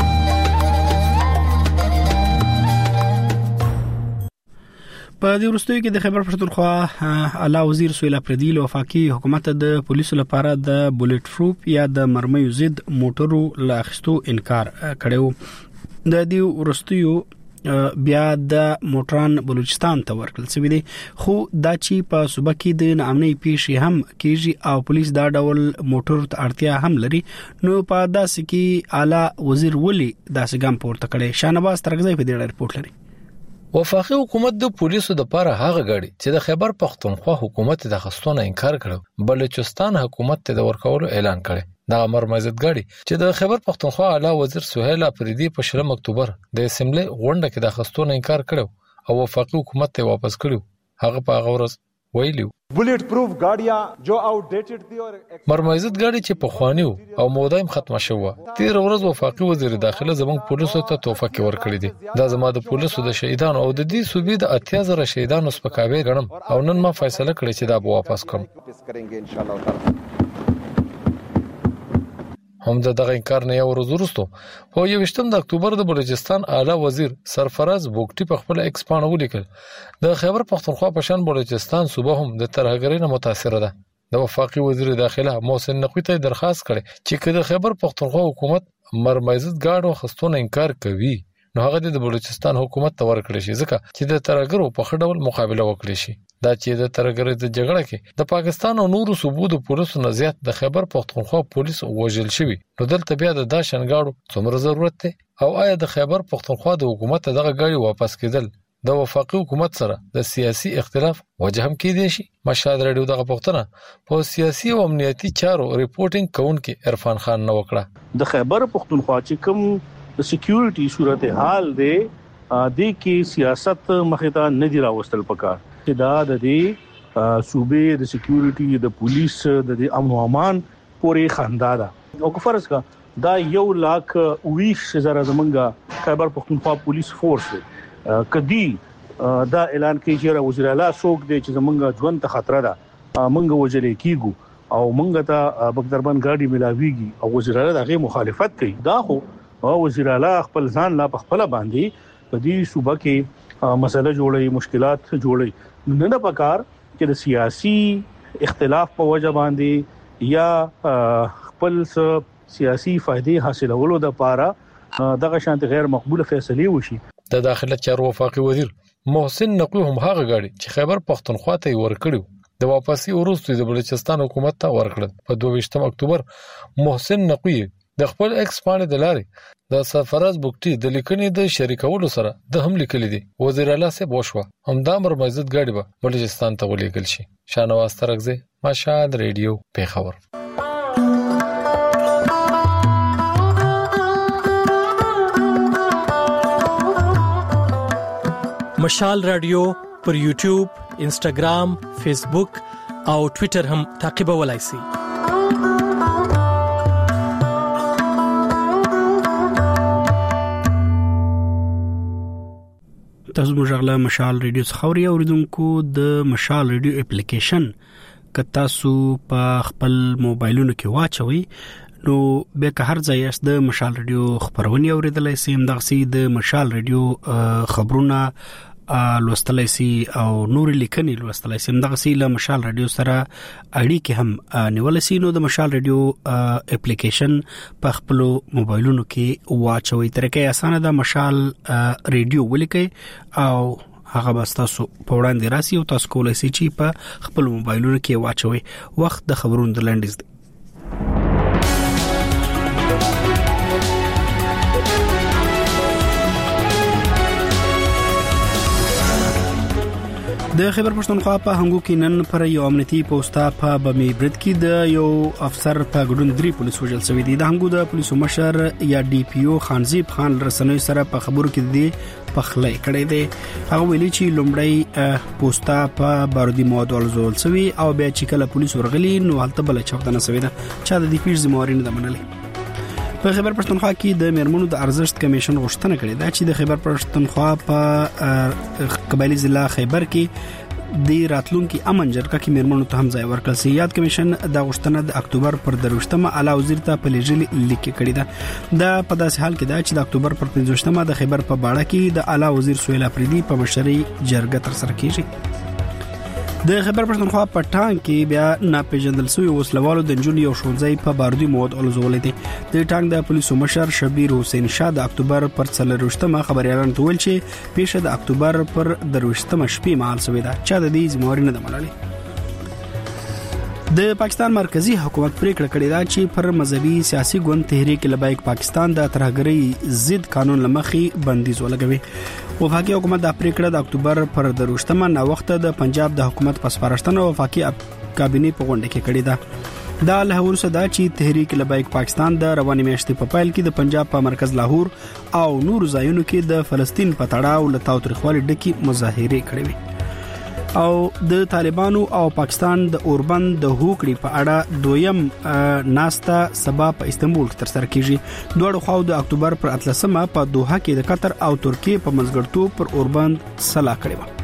په دې وروستیو کې د خیبر پښتونخوا اعلی وزیر سهیل اپریدي له وفاقي حکومت د پولیسو لپاره د بولټ پروف یا د مرمیو ضد موټرو لا اخستو انکار کړو. د دې وروستیو بیا د موټران بلوچستان ته ورکړل شوی دی خو دا چې په صوبه کې د نامنۍ پیښې هم کېږي او پولیس دا ډول موټر ته اړتیا هم لري نو په داسې کې اعلی وزیر ولی داسې ګام پورته کړي. شانواز ترغزی په دې رپورت لري. وفاقي حکومت د پولیسو د لپاره هغه غړي چې د خیبر پښتونخوا حکومت د خستونه انکار کړو بلوچستان حکومت ته د ورکولو اعلان کړي. دا مرمزت غړي چې د خیبر پښتونخوا اعلی وزیر سهیل اپریدي په 10 اکتوبر د اسمبلی غونډه کې د خستونه انکار کړو او وفاقي حکومت ته واپس کړو. هغه په هغه ورځ ویلو bulletproof गाड़ियां जो आउटडेटेड थी और مرمایزت गाड़ी چې په خوانیو او مودایم ختمه شوه. 13 ورځ وفاقي وزیر داخله زموږ پولیسو ته توفه کې ورکړي دي. دا زما د پولیسو د شهیدانو او د دې صوبې د 80,000 شهیدانو سپکاوي غنم او نن ما فیصله کړې چې دا به واپس کوم. هم دغه انکار نه یو ورځ وروسته په 21 اکتوبر د بلوچستان اعلی وزیر سرفراز بوګټي په خپل ایکس باندې ولیکل د خیبر پښتونخوا په شان بلوچستان صوبه هم د ترهګرۍ نه متاثر ده. د وفاقي وزیر داخله محسن نقوی ته درخواست کړي چې د خیبر پښتونخوا حکومت مرمایزت ګاډو خستونه انکار کوي نو هغه د بلوچستان حکومت ته ورکړي شي ځکه چې د ترهګرو په خډول مقابله وکړي شي. دا چې د ترهګرۍ د جګړه کې د پاکستان او نورو صوبو د پولیسو نه زیات د خیبر پښتونخوا پولیس وژل شوی نو دلته بیا د داشنګاړو څومره ضرورت دی او آیا د خیبر پښتونخوا د حکومت دغه غړي واپس کېدل د وفاقي حکومت سره د سیاسي اختلاف وجه هم کېدی شي؟ مشهد رادیو دغه پښتنه په سیاسي او امنیتي چارو ریپورټینګ کوونکې عرفان خان نو وکړه. د خیبر پښتونخوا چې کوم د سکیورټي صورتحال دی د کې سیاست مخې نه دی راوستل پکار چې دا د دې صوبې د سکیورټي د پولیس د امن او امان پورې خندا ده او فرض کا دا 1,20,000 زمونږه خیبر پښتونخوا پولیس فورس دی کدی دا اعلان کوي چې وزیر اعلی څوک دی چې زمونږه ژوند ته خطر ده مونږ وجلې کیګو او مونږ ته بګدربان ګاډي ملاويږي او وزیر اعلی دغه مخالفت کوي. دا خو وزیر اعلی خپل ځان لا خپل باندې په دې صوبه کې مسله جوړي مشکلات جوړي نه پکار چې د سیاسي اختلاف په وجه باندې یا خپل سیاسي فائدې حاصلولو د پاره دغه شانت غیر مقبول فیصله وشي. د داخله چارو وفاقي وزیر محسن نقوی هم هغه غاړي چې خیبر پښتونخوا ته ورکړو د واپسی وروسته د بلوچستان حکومت ته ورکړل. په 22 اکتوبر محسن نقوی د خپل ایکس باندې د لارې د سرفراز بوګټي د لیکنې د شریکولو سره د هم لیکلي دي وزیر اعلی صاحب وشوه همدا مرمایزت ګاډي به بلوچستان ته ولېږل شي. شانواز ترغزی مشهد ریډیو پیښور. مشال رادیو پر یوټیوب، انسټاګرام، فیسبوک او ټوئیټر هم تعقیبولای شئ. تاسو موږ غلا مشال ریډیو څخه اوریدونکو د مشال ریډیو اپلیکیشن کتا سو په خپل موبایلونو کې واچوي نو به که هر ځای است د مشال رادیو خبرونه اوریدلای سي دغه سي د مشال رادیو خبرونه لوستلای سي او نور لیکنې لوستلای سي دغه سي له مشال رادیو سره اړیکې هم نیول سي نو د مشال رادیو اپلیکیشن په خپل موبایلونو کې واچوي طریقې اسانه ده مشال رادیو ولیکي او هغه بستاسو په وړاندې راسي او تاسو کولای سي چې په خپل موبایلونو کې واچوي وخت د خبرونو د لنډیز دی د خیبر پښتونخوا په هنګو کې نن پر یو امنیتي پوسټا په بمی برید کې د یو افسر په ګډون 3 پولیس وژل شوی دي د هنګو د پولیسو مشر یا ډي پی او خانزیب خان رسنوي سره په خبرو کې دي پخلې کړې دي هغه ویلي چې لومړی پوسټا په بارودي مواد ولزول شوی او بیا چې کله پولیس ورغلي نو هلته بل چاودنه شوی ده چې د دې پیښې ذمہواري نه منلې په خیبر پښتونخوا کې د میرمنو د ارزښت کمیشن غوښتنه کړې ده چې د خیبر پښتونخوا په قبایلی ضلع خیبر کې د راتلونکو امن جرګه کې میرمنو ته هم ځای ورکړل شي یاد کمیشن د غوښتنه د اکتوبر پر 23مه اعلی وزیر ته په لېږل لیک کړی ده د په داسې حال کې ده چې د اکتوبر پر 15مه د خیبر په باړه کې د اعلی وزیر سهیل افریدي په مشرۍ جرګه تر سره کیږي د خیبر پښتونخوا په ټانګ کې بیا ناپېژندل شوی وسلوالو د جون یو شونځي په بارودي مواد الزولې دي د ټانګ د پولیسو مشر شبیر حسین شاه د اکتوبر پر 23مه خبريالان ته ویل چې پیښه د اکتوبر پر 23مه شپې مهال شوې ده چې د دې ذمہواري نه منلې د پاکستان مرکزی حکومت پریکړه کړې ده چې پر مذهبي سیاسي ګوند تحریک لبیک پاکستان د ترهګرۍ ضد قانون لمخې بندیز ولګوي وفاقي حکومت د پریکړه د اکتوبر پر 23مه نا وخت د پنجاب د حکومت پسپارښتنه وفاقي کابینه په غونډه کې کړې ده دا له ورسره دا چې تحریک لبیک پاکستان د رواني میاشتې په پایل کې د پنجاب په مرکز لاهور او نور ځایونو کې د فلسطین په تړاو له تاوتریخوالي ډکې مظاهره کړې وي او د طالبانو او پاکستان د اوربند د هوکړې په اړه دویم ناستا سبا په استنبول کې تر سره کیږي دوه خو د اکتوبر پر 13مه په دوحه کې د قطر او ترکیه په منځګړتوب پر اوربند صلاح کړې و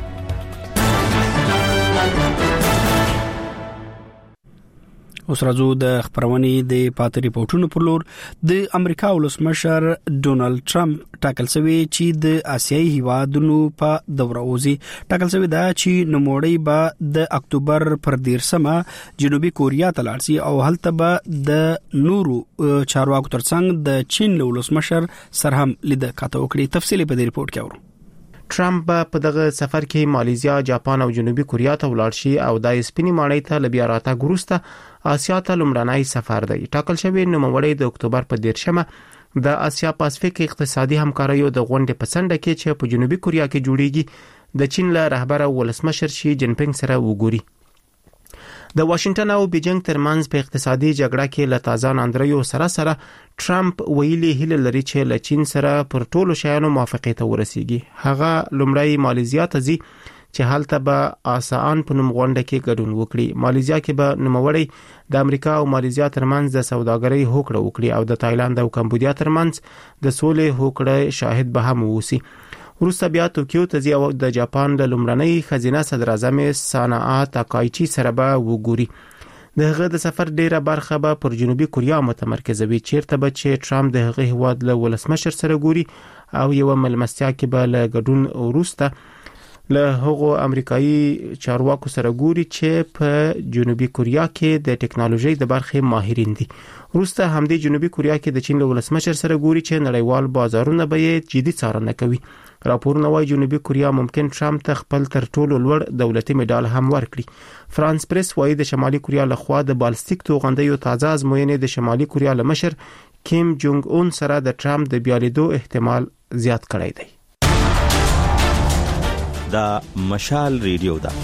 اوس راځو د خبرونې د پاتې ریپورتونو پر لور د امریکا ولسمشر ډونالد ټرمپ ټاکل شوی چې د آسیایي هیوادونو په دوره وزي ټاکل شوی دا چې نوموړی به د اکتوبر پر 13مه جنوبي کوریا ته لاړ شي او هلته به د نورو چارواکو ترڅنګ د چین ولسمشر سره هم لید کاته وکړي تفصیلی په دې ریپورت کې اورو ټرمپ په دغه سفر کې مالیزیا، جاپان او جنوبي کوریا ته ولاړ شي او د سپینی ماڼۍ ته لبیا راته ګروسته آسیا ته لومړنی سفر دی ټاکل شوی نوموړی د اکتوبر په 13مه د آسیا پاسفیک اقتصادي همکاریو د غونډې په څنډه کې چې په جنوبي کوریا کې جوړیږي د چین له رهبر ولسمشر شي جین پینګ سره وګوري د واشنگټن او بیجینګ ترمنځ په اقتصادي جګړه کې له تازه ناندریو سره ټرمپ ویلي هیله لري چې له چین سره پر ټولو شیانو موافقت ورسیږي هغه لومړی مالیزیا ته ځي چې هلته به آسان په نوم غونډه کې ګډون وکړي مالیزیا کې به نوموړی د امریکا او مالیزیا ترمنځ د سوداګرۍ هوکړه وکړي او د تایلند او کمبودیا ترمنځ د سولې هوکړه شاهد به هم ووسی وروسته بیا توکیو ته ځي او د جاپان د لومړنۍ خزینه صدر اعظم ساناآ تاکایچی سره به وګوري دغه د سفر ډیره برخه به پر جنوبي کوریا متمرکزوي چیرته به چې ټرمپ د هغه هواد له ولسمشر سره ګوري او یو ملمستیا کې به له ګډون وروسته له هغو امریکایي چارواکو سره ګوري چې په جنوبي کوریا کې د ټکنالوژي د برخې ماهرین دي وروسته همدې جنوبي کوریا کې د چین له ولسمشر سره ګوري چې نړیوال بازارونه به جدي څارنه کوي راپورونه وايي جنوبي کوریا ممکن ټرمپ ته خپل تر ټولو لوړ دولتي میډال هم ورکړي فرانس پریس وايي د شمالي کوریا لخوا د بالستیک توغندیو تازه ازموینې د شمالي کوریا له مشر کیم جونګ اون سره د ټرمپ د بیالیدو احتمال زیات کړی دی دا مشال ریډیو دا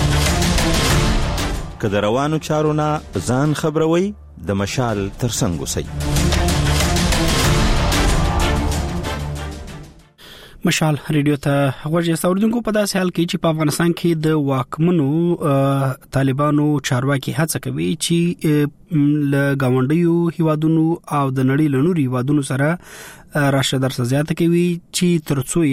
کله روانو چارونه ځان خبروي د مشال ترڅنګ وسی مشال ریډیو ته غوږی ساوردونکو په داسې حال کې چې په افغانستان کې د واکمنو طالبانو چارواکي هڅه کوي چې له گاونډیو هیوادونو او د نړۍ له نورو هیوادونو سره راشه درسه زیاته کوي چې ترڅو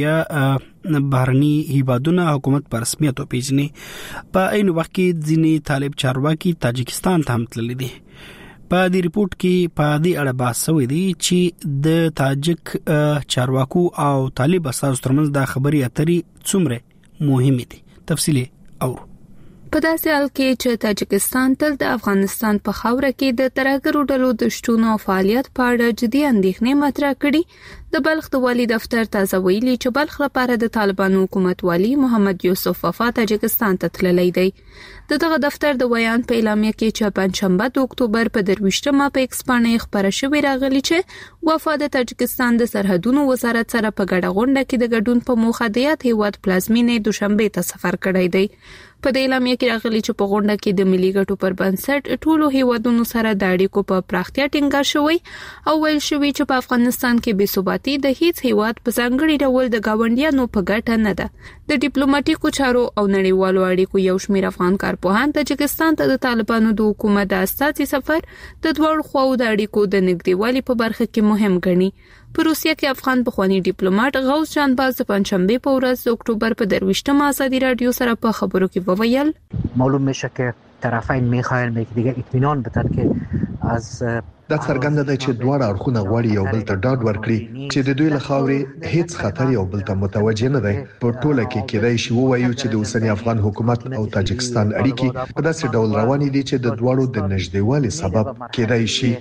یا بهرني هیوادونه حکومت پر رسمیت وپیژني. په عین وخت کې ځینې طالب چارواکي تاجکستان ته هم تللي دي. په دې ریپورت کې په دې اړه بحث شوی دی چې د تاجک چارواکو او طالب اساس ترمنځ د خبري اترې څومره مهمه دي. تفصیلی اورو. په داسې حال کې چې تاجکستان تل د افغانستان په خاوره کې د ترهګرو ډلو د شتون او فعالیت په اړه جدي اندېښنې مطرح کړي. د بلخ د والي دفتر تازه ویلي چې بلخ لپاره د طالبانو حکومت والی محمد یوسف وفا تاجکستان ته تللی دی. دغه دفتر د بیان په اعلامیه کې چې پنځشنبه د اکتوبر په 23مه په ایکس باندې خبره شوې راغلی چې وفا د تاجکستان د سرحدونو وزارت سره په ګډه غونډه کې د ګډون په موخه د یاد هیواد پلازمینې دوشنبه ته سفر کړی دی. په دې اعلامیه کې راغلی چې په غونډه کې د ملي ګټو پر بنسټ ټولو هیوادونو سره د اړیکو په پراختیا ټینګار شوی او ویل شوی چې په افغانستان کې بې ثباتي د هیڅ هیواد په ځانګړي ډول د گاونډیانو په ګټه نه ده. د ډیپلوماټیکو چارو او نړیوالو اړیکو یو شمېر افغان کارپوهان تاجکستان ته د طالبانو د حکومت د اساسي سفر د دوړ خواو د اړیکو د نږدېوالي په برخه کې مهم ګڼي. په روسیه کې افغان پخوانی ډیپلوماټ غوث جانباز د پنځشنبه په ورځ د اکتوبر په 23مه ازادي رادیو سره په خبرو کې وویل معلوم میشه که طرفین میخواین به دیگه اطمینان بدن که از دا څرګنده ده چې دواړه اړخونه غواړي یو بل ته ډاډ ورکړي چې د دوی له خاورې هیڅ خطر یو بل ته متوجه نه دی. په ټوله کې کېدای شي ووایو چې د اوسنی افغان حکومت او تاجکستان اړیکې په داسې ډول روانې دي چې د دواړو د نږدېوالي سبب کېدای شي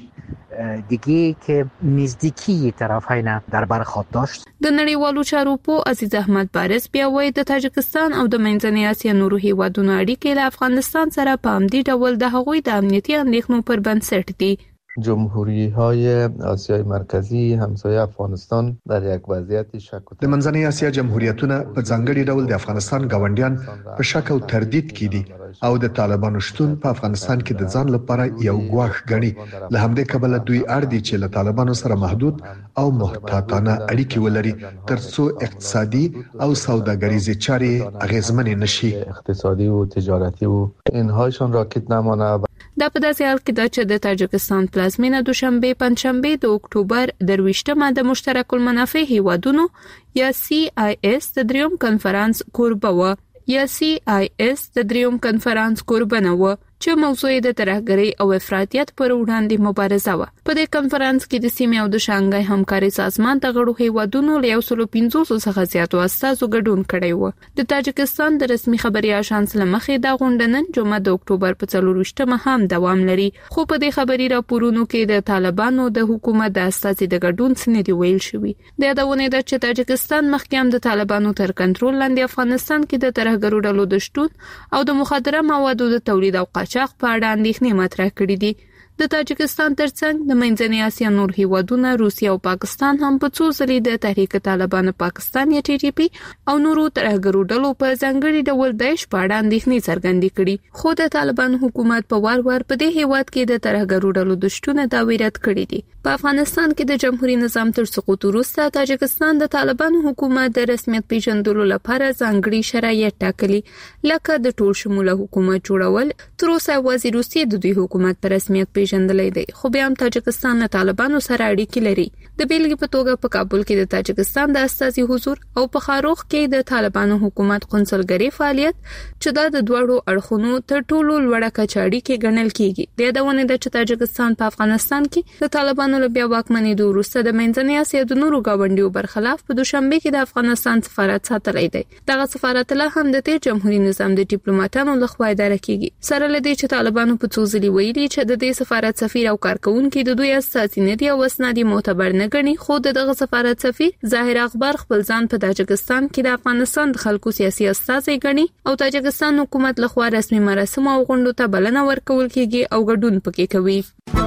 دیگه که نزدیکی طرفین در بر خود داشت. د نړیوالو چارو په عزیز احمد بارس بیا وایي د تاجکستان او د منځنۍ اسیا نورو هیوادونو اړیکې له افغانستان سره په همدې ډول د هغوی د امنیتي اندېښنو پر بنسټ دي. جمهوری‌های آسیای مرکزی همسایه افغانستان در یک وضعیت شک و د منځنۍ اسیا جمهوریتونه په ځانګړي ډول د افغانستان گاونډیان په شک او تردید کې دي او د طالبانو شتون په افغانستان کې د ځان لپاره یو ګواښ ګڼي. له همدې کبله دوی اړ دي چې له طالبانو سره محدود او محتاطانه اړیکې ولري ترڅو اقتصادي او سوداګریزي چارې اغیزمنې نشي. اقتصادي او تجارتي او اینهایشان راکد نمانه. دا په داسې حال کې ده چې د تاجکستان پلازمینه دوشنبه پنځشنبه د اکتوبر 23مه د مشترک المنافع هیوادونو یا CIS د دریوم کنفرانس کوربه و یا CIS د دریوم کنفرانس کوربه نه و چې موضوع د ترهګرۍ او افراطیت پر وړاندې مبارزه و. په دې کنفرانس کې د سیمې او د شانګهای همکاري سازمان د غړو هیوادونو له 150 څخه زیاتو استازو ګډون کړی و. د تاجکستان د رسمي خبري اژانس لمخې دا غونډه نن جمعه د اکتوبر په 24مه هم دوام لري. خو په دې خبري راپورونو کې د طالبانو د حکومت د اساسي د ګډون څخه دی ویل شوی. د یادونه ده چې تاجکستان مخکې هم د طالبانو تر کنټرول لاندې افغانستان کې د ترهګرو ډلو د شتون او د مخدره موادو د تولید او قاچاق په اړه اندېښنې مطرح کړې دي. د تاجکستان ترڅنګ د منځنۍ اسیا نور هیوادونه روسیه او پاکستان هم په څو ځلې د تحریک طالبان پاکستان یا TTP او نورو ترهګرو ډلو په ځانګړي ډول داعش په اړه اندېښنې څرګندې کړي. خو د طالبان حکومت په وار وار په دې هیواد کې د ترهګرو ډلو د شتون دعوی رد کړې دي. په افغانستان کې د جمهوریت نظام تر سقوط وروسته تاجکستان د طالبان حکومت د رسمیت پیژندلو لپاره ځانګړي شرایط ټاکلي لکه د ټول شموله حکومت جوړول. تر اوسه یوازې روسیه د دوی حکومت په رسمیت پیژندلې دی خو بیا هم تاجکستان له طالبانو سره اړیکې لري. د بیلګې په توګه په کابل کې د تاجکستان د استازي حضور او په خاروخ کې د طالبانو حکومت قونسلګری فعالیت چې د دوړو اړخونو تر ټولو لوړه کچه اړیکې ګڼل کیږي. د یادونه ده چې تاجکستان په افغانستان کې د طالبانو له بیا واکمنۍ وروسته د منځنۍ اسیا د نورو گاونډیو برخلاف په دوشنبه کې د افغانستان سفارت ساتلی دی. دغه سفارت لا هم د تیر جمهوریت نظام د ډیپلوماټانو لخوا اداره کیږي. سره لدی چې طالبانو په څو ځلې ویلي چې د دې سفارت سفیر او کارکونکو د دوی اساسي نه دي او اسنادي معتبر نه ګڼي. خو دغه سفارت سفیر ظاهر اخبار خپل ځان په تاجکستان کې د افغانستان د خلکو سیاسي استازي ګڼي او تاجکستان حکومت لخوا رسمي مراسم او غونډو ته بلنه ورکول کیږي او ګډون پکې کوي.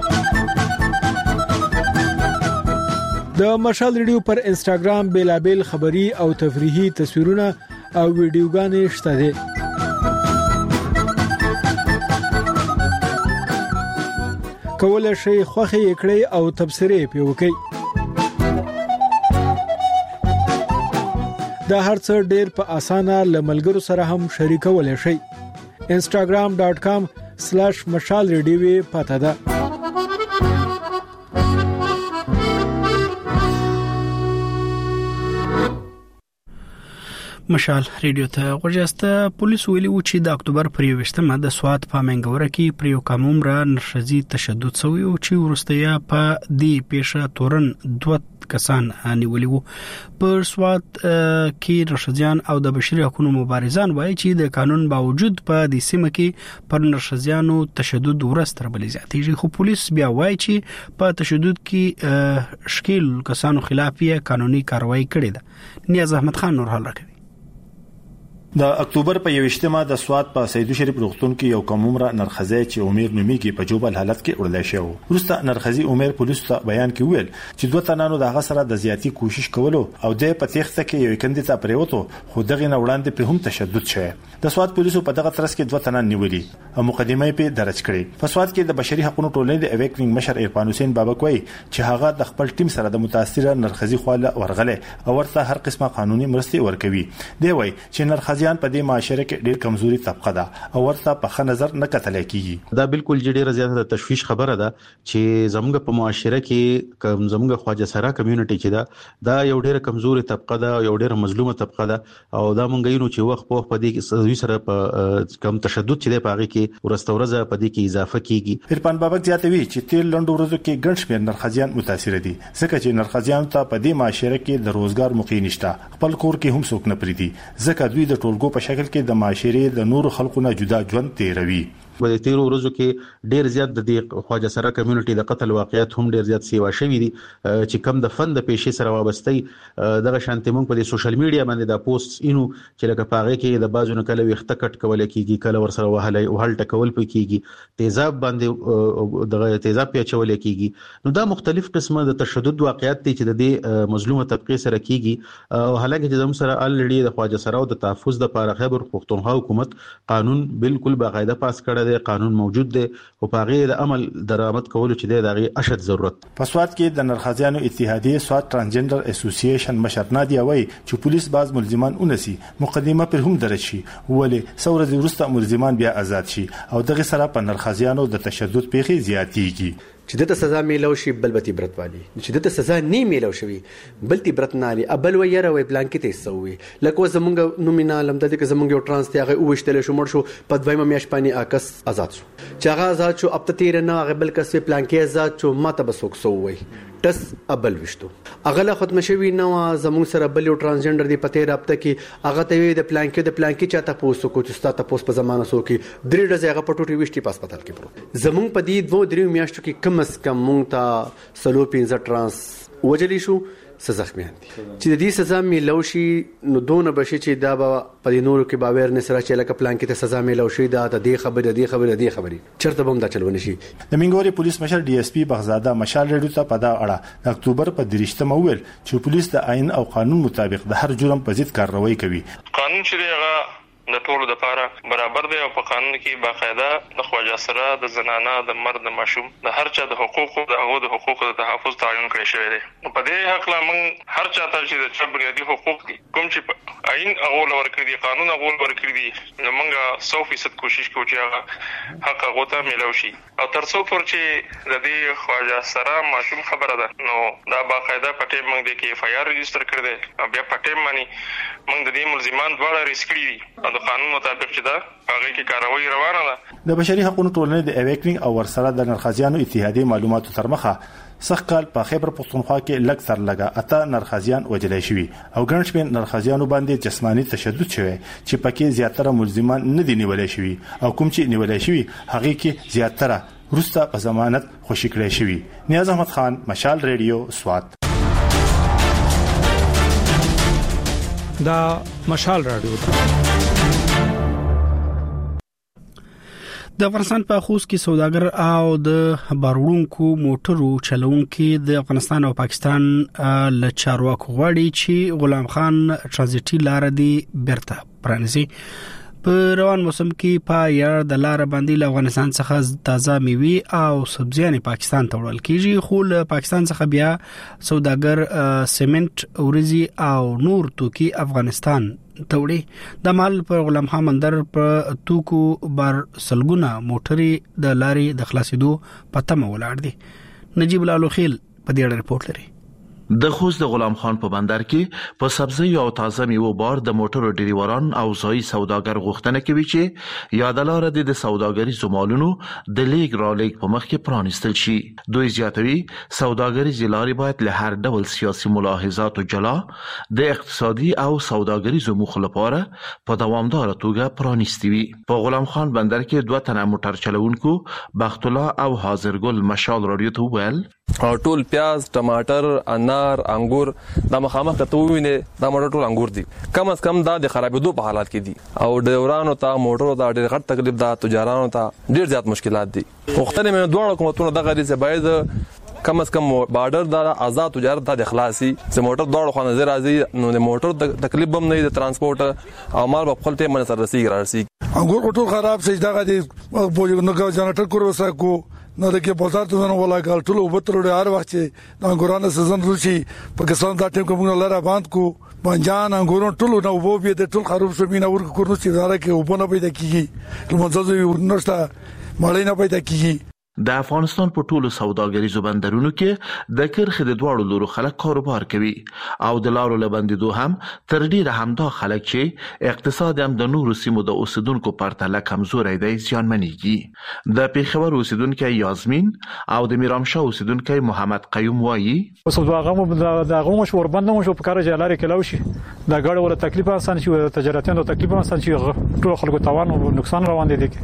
د مشال ریډیو پر انستګرام بیلابل خبری او تفریحي تصویرونه او ویډیوګانې شته دي. کولای شئ خوښي کړئ او تبصرې پې وکړئ. دا هرڅ ډیر په اسانه لملګرو سره هم شریکولای شئ. instagram.com/مشال ریډیو پته ده. مشال ریډیو ته ورجسته پولیس ویلي و چې د اکتوبر پر 21مه د سوات په منګوره کې پر یو قانون را نرشزي تشدد شوی او چې ورستیا په دې پیښه تورن دوه کسان نیولي وو. پر سوات کې نرشزیان او د بشري حقوقو مبارزان وایي چې د قانون باوجود په دې سیمه کې پر نرشزیانو تشدد ورستر بل زیاتېږي، خو پولیس بیا وایي چې په تشدد کې شکیل کسانو خلاف یې قانوني کاروایی کړې ده. نیاز احمد خان نور حال راکوي. د اکتوبر په 21مه د سوات په سیدو شریف روغتون کې یو کومره نرخزی چې عمر نومیږي په جوبل حالت کې وړل شو. ورسته نرخزی عمر پولیس ته بیان کې ویل چې دوه تنانو دغه سره د زیاتی کوشش کولو او د پتیخته کې یو کندې ته پریوتو، خو دغه نه وړاندې په هم تشدد شوه. د سوات پولیسو په دغه ترڅ کې دوه تنان نیولي او مقدمه په درج کړې. په سوات کې د بشري حقوقو ټولنې د اویکنګ مشر عرفان حسین بابک وایي چې هغه د خپل ټیم سره د متاثره نرخزی خواله ورغله او ورته هر قسمه قانوني مرستې ورکوي. دی وایي چې نرخزیان په دې معاشره کې ډېر کمزوري طبقه ده او ورته په ښه نظر نه کتل کیږي. دا بالکل ډېر زیاته د تشویش خبره ده چې زموږ په معاشره کې زموږ خواجه سره کمیونټي چې دا یو ډېر کمزوري طبقه ده، یو ډېر مظلومه طبقه ده او دا مونږ یو چې وخت په دې کې سره په کم تشدد چې په هغه کې ورستورزه په دې کې اضافه کیږي. عرفان بابک زیاتوي چې تیر لنډو ورځو کې ګڼ شمېر نرخزیان متاثر دي، ځکه چې نرخزیان ته په دې معاشره کې د روزګار موقع نشته، خپل کور کې هم څوک نه پریدي، ځکه دوی د ټولګو په شکل کې د معاشري د نور خلکو نه جدا ژوند تیروي. په تیر ورځو کې ډیر زیات د خواجه سره کمیونټي د قتل واقعیت هم ډیر زیات سیوا شوی دي چې کم د فن د پیښې سره وابستې دغه شانتي مونږ په سوشل میډیا باندې دا پوسټ انو چې لکه پاغه کې د بازو نه کله وخته کټ کول کیږي، کله ور سره وهلې او هل ټکول پکېږي، تیزاب باندې دغه تیزاب پیچول کیږي. نو دا مختلف قسمه د تشدد واقعیت دي چې د مظلومه طبقه سره کیږي او حالانکه چې زموږ سره الریډي د خواجه سره او د تحفظ د لپاره خیبر پختونخوا حکومت قانون بالکل باقاعده پاس کړی، قانون موجود دی او په هغه د عمل درآمد کولو چې دغه اشد ضرورت. په سوات کې د نرخزیانو اتحادیه سوات ترانسجندر اسوسییشن مشر نادیا وایي چې پولیس باز ملزمان اونسي مقدمه پر هم درج شي، ولې څورځ وروسته ملزمان بیا آزاد شي او دغه سره په نرخزیانو د تشدد پیښې زیاتېږي. چې دته سزا میلو شي بل به تبرت والی، چې دته سزا نه میلو شوی بل تبرت نالي ابل ويره وي پلان کې تیز سوې لکه زمونږ نومینال هم د دې زمونږ یو ترانس ته هغه وشتل شو مړ شو په دویمه میاش پانی آکس آزاد شو، چې هغه آزاد شو اب ته تیر نه هغه بل کس پلان کې آزاد شو ماته بسوک سوې ټس ابل وشتو هغه لا ختم شوی نو زمونږ سره بل یو ترانسجندر دی پته رابطه کې هغه ته د پلان کې چاته پوسو کو چې ستا پوس په زمانه سو کې درې ډزه هغه پټوټي وشتي په هسپتال کې پرو. زمونږ په دې 2-3 میاشتو کې کم از کم مونږ ته سلو 15 ترانس وجلی شو زخمیان دي چې د دې سزا میلو شي نو دونه بشي چې دا په نورو کې باور نه سره چې لکه پلان کې ته سزا میلو شي دا د دې خبره چرته بم دا چلونه شي. د منګوري پولیس مشر ډي اس پی بغزاده مشال ریډیو ته په دا اړه د اکتوبر په 23مه ویل چې پولیس د آئین او قانون مطابق د هر جرم په ضد کارروایی کوي. قانون چې هغه د ټولو لپاره برابر دی او په قانون کې باقاعده د خواجه سره د زنانه د مرد د ماشوم د هر چا د حقوقو د حقوقو د تحفظ تعین کړی شوی دی. په دې حق لا موږ هر چا ته چې د بنیادي حقوق دي کوم چې آئین هغه ورکړي دي قانون هغه ورکړي دي نو موږ 100% کوشش کوو چې هغه حق هغه ته ملو شي او تر څو پر چې د دې خواجه سره ماشوم خبره ده نو دا باقاعده پټه موږ د کې اف آی آر رجستر کړی دی او بیا پټه مانی موږ د دې ملزمان دواړه ریسکړي دي د قانون مطابق چې دا هغه کې کاروایی روانه ده. د بشري حقوقو ټولنې د اویکنګ او ورسره د نرخزیانو اتحادیه معلوماتو تر مخه سخت کال په خیبر پختونخوا کې لګ تر لګه اته نرخزیان وجلای شوی او ګڼ شمېر نرخزیانو باندې جسمانی تشدد شوی چې پکې زیاتره ملزمان نه دي نیولای شوی او کوم چې نیولای شوی هغه کې زیاتره روسته په ضمانت خوشی کړی شوی. نیاز احمد خان مشال ریډیو سوات. دا مشال رادیو د افغانستان په خوست کې سوداګر او د باروړونکو موټرو چلوونکي د افغانستان او پاکستان له چارواکو غواړي چې غلام خان ترانزیټي لار دی برته پرانیزي. په روان موسم کې په یار د لار باندې له افغانستان څخه تازه میوه او سبزیان پاکستان ته وړل کیږي، خو له پاکستان څخه بیا سوداګر سیمنټ، ورزي او نور توکي افغانستان توړي. د مال پر غلام خان بندر په توکو بار سلګونه موټرې د لارې د خلاصېدو پته مولار دي. نجیب الالوخیل په دې اړه رپورت لري. د خوست د غلام خان په بندر کې په سبزی او تازه میوه بار د موټرو ډریوران او ځای سوداګر غوښتنه کوي چې یادلاره د سوداګری زمالونو د لیګ را لیګ په مخ کې پرانیستل شي. دوی زیاتوي سوداګری زلاري باید له هر ډول سیاسي ملاحظات او جلا د اقتصادي او سوداګری زموخ لپاره په دوامدار توګه پرانیستي وي. په غلام خان بندر کې 2 تنه موټر چلوونکو بخت الله او حاضرګل مشال رادیو ته ویل او ټول پیاز، ټماټر، انار، انګور دا مخامخ ته ویني دا موټر ټول انګور دي، کم از کم دا د خرابېدو په حالات کې دي او ډیورانو ته موټرو ته ډېر غټ تکلیف ده، تجارانو ته ډېر زیات مشکلات دي. وختونه مې دوه حکومتونو د غریزه باید کم از کم بارډر دا آزاد تجارت د اخلاصي چې موټر دوه خو نظر راځي نو د موټر تکلیف هم نه د ترانسپورت او مال په خپل ټیم باندې سره رسیږي. انګور ټول خراب شي دا غدي نو جنریټر کور وساکو نو د کې بازار ته نه ولا کال ټول وبترو هر وخت د انګورانو سيزن روشي پاکستان دا ټیم کوم لاره باند کو بنجان انګورون ټول نو وو به د ټول خراب شو مینه ورکو کورنو چې زاره کې وبونه پیدا کیږي لمنځه نشته مړی نه پیدا کیږي. د افغانستان په ټولو سوداګریزو بندرونو کې د کرخې د دواړو لورو خلک کاروبار کوي او د لارو لبندیدو هم تر ډیره همدا خلک چې اقتصاد هم د نورو سیمو د اوسیدونکو پرتله کمزوري دی زیانمنېږي. د پیښور اوسیدونکو یاسمین او د میرامشاه اوسیدونکو محمد قیوم وایي اوس دغه دغه مشور بند مشو په کار جلاري کلاو شي د غاړه ور تکلیف آسان شي تجارتیانو تکلیف آسان شي ټول خلکو توان او نقصان روان دي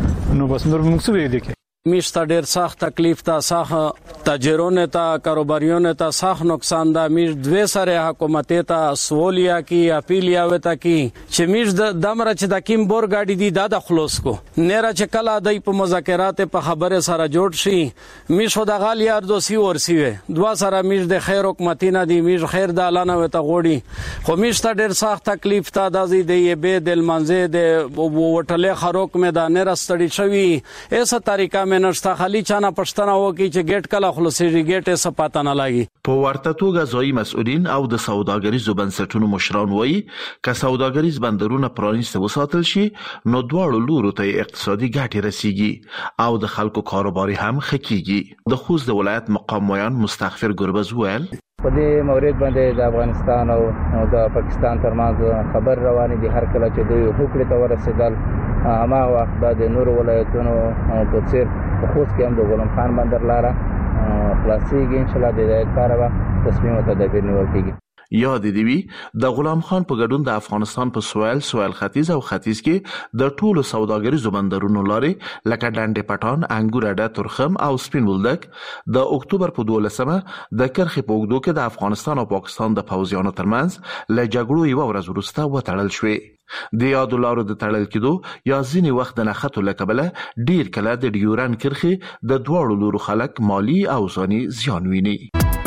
نو بس نور موږ دي میشته ډیر سخت تکلیف تا سخت تاجرونه تا کاروباریونه تا سخت نقصان دا میش دوی سره حکومت ته سوالیا کی اپیلیا وتا کی چې میش د دمر چې د کیم بور گاډي دی د خلاص کو نره چې کلا دای په مذاکرات په خبره سره جوړ شي میش د غال یار دوسی ورسی وي دوا سره میش د خیر حکومتینا دی میش خیر د اعلان وتا غوړي خو میش ته ډیر سخت تکلیف تا د دی به دل منځه د وټله خروک میدان راستړی شوی ایسه طریقه نشته خالی چانه پښتنه وکي چې ګټ کله خلاصيږي ګټه سپاته نه لګي. په ورته توګه ځای مسؤلین او د سوداګریزو بنسټونو مشران وایي ک سوداګریز بندرونه پرانیسته وساتل شي نو دواړو لورو ته اقتصادي ګټه رسیږي او د خلکو کاروباري هم خکېږي. د خوست د ولایت مقام ویان مستغفر ګربز ویل په دې مورید باندې د افغانستان او د پاکستان ترمنځ خبر روانه دي هر کله چې دوی حکومت ته ورسېدل اما وخت د نور ولایتونو په څیر خوست کې هم د غلام خان بندر لاره خلاصيږي ان شاء الله د دې لپاره تصمیم او تدابیر نیول کیږي. یاد دی وی د غلام خان په ګډون د افغانستان په سویل ختیځ او ختیځ کې د ټولو سوداګریزو بندرونو لارې لکه ډنډ پټان، انګور اډه، ترخم او سپین بولدک د اکتوبر په 12مه د کرخې په اوږدو کې د افغانستان او پاکستان د پوځیانو ترمنځ له جګړو یو ورځ وروسته وتړل شوې. د یادو لارو د تړل کېدو یا ځینې وخت د نښتو له کبله ډیر کله د ډیورن کرخې د دواړو لورو خلک مالی او ځاني زیان ویني.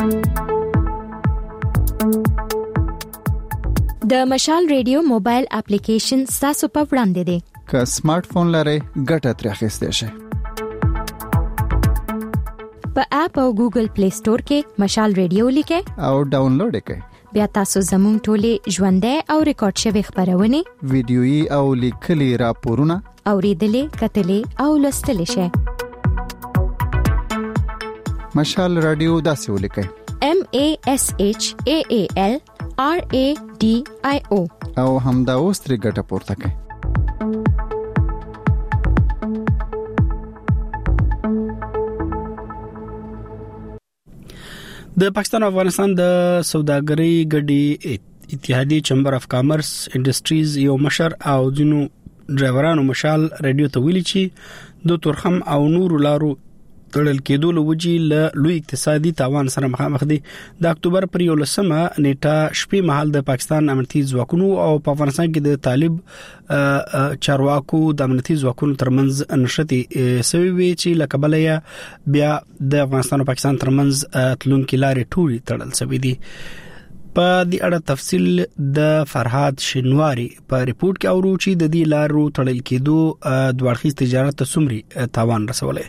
د مشال ریډیو موبایل اپلیکیشن تاسو په وړاندې دی. که سمارټ فون لرئ ګټه ترې اخیستئ شئ. په اپ او ګوګل پلی سٹور کې مشال ریډیو لیکئ او ډاونلوډ کړئ. بیا تاسو زموږ ټولې ژوندۍ او ریکارډ شوی خبرونه ویډیويي او لیکلي راپورونه اوریدلې کتلې او لوستلې شئ. مشال رادیو داسې ولیکئ MASHAAL RADIO او همدا اوس ترې ګټه پورته کړئ. د پاکستان او افغانستان د سوداګرۍ ګډي اتحادیه چمبر اف کامرس انډستریز یو مشر او ځینو ډرایورانو مشال رادیو ته ویلي چې د تورخم او نور لارو تړل کېدو لوجي له لوی اقتصادي تاوان سره مخامخ دي. د اکتوبر پر 11مه نیټه شپې مهال د پاکستان امنیتي ځواکونو او په افغانستان کې د طالب چارواکو د امنیتي ځواکونو ترمنځ نشټي سوي وی چې لکبلې بیا د افغانستان او پاکستان ترمنځ تلونکي لارې ټوري تړل شوې دي. په دې اړه تفصیل د فرهاد شینواری په ریپورت کې اورو چې د دې لارو تړل کېدو دوړخیز تجارت ته څومره تاوان رسولای.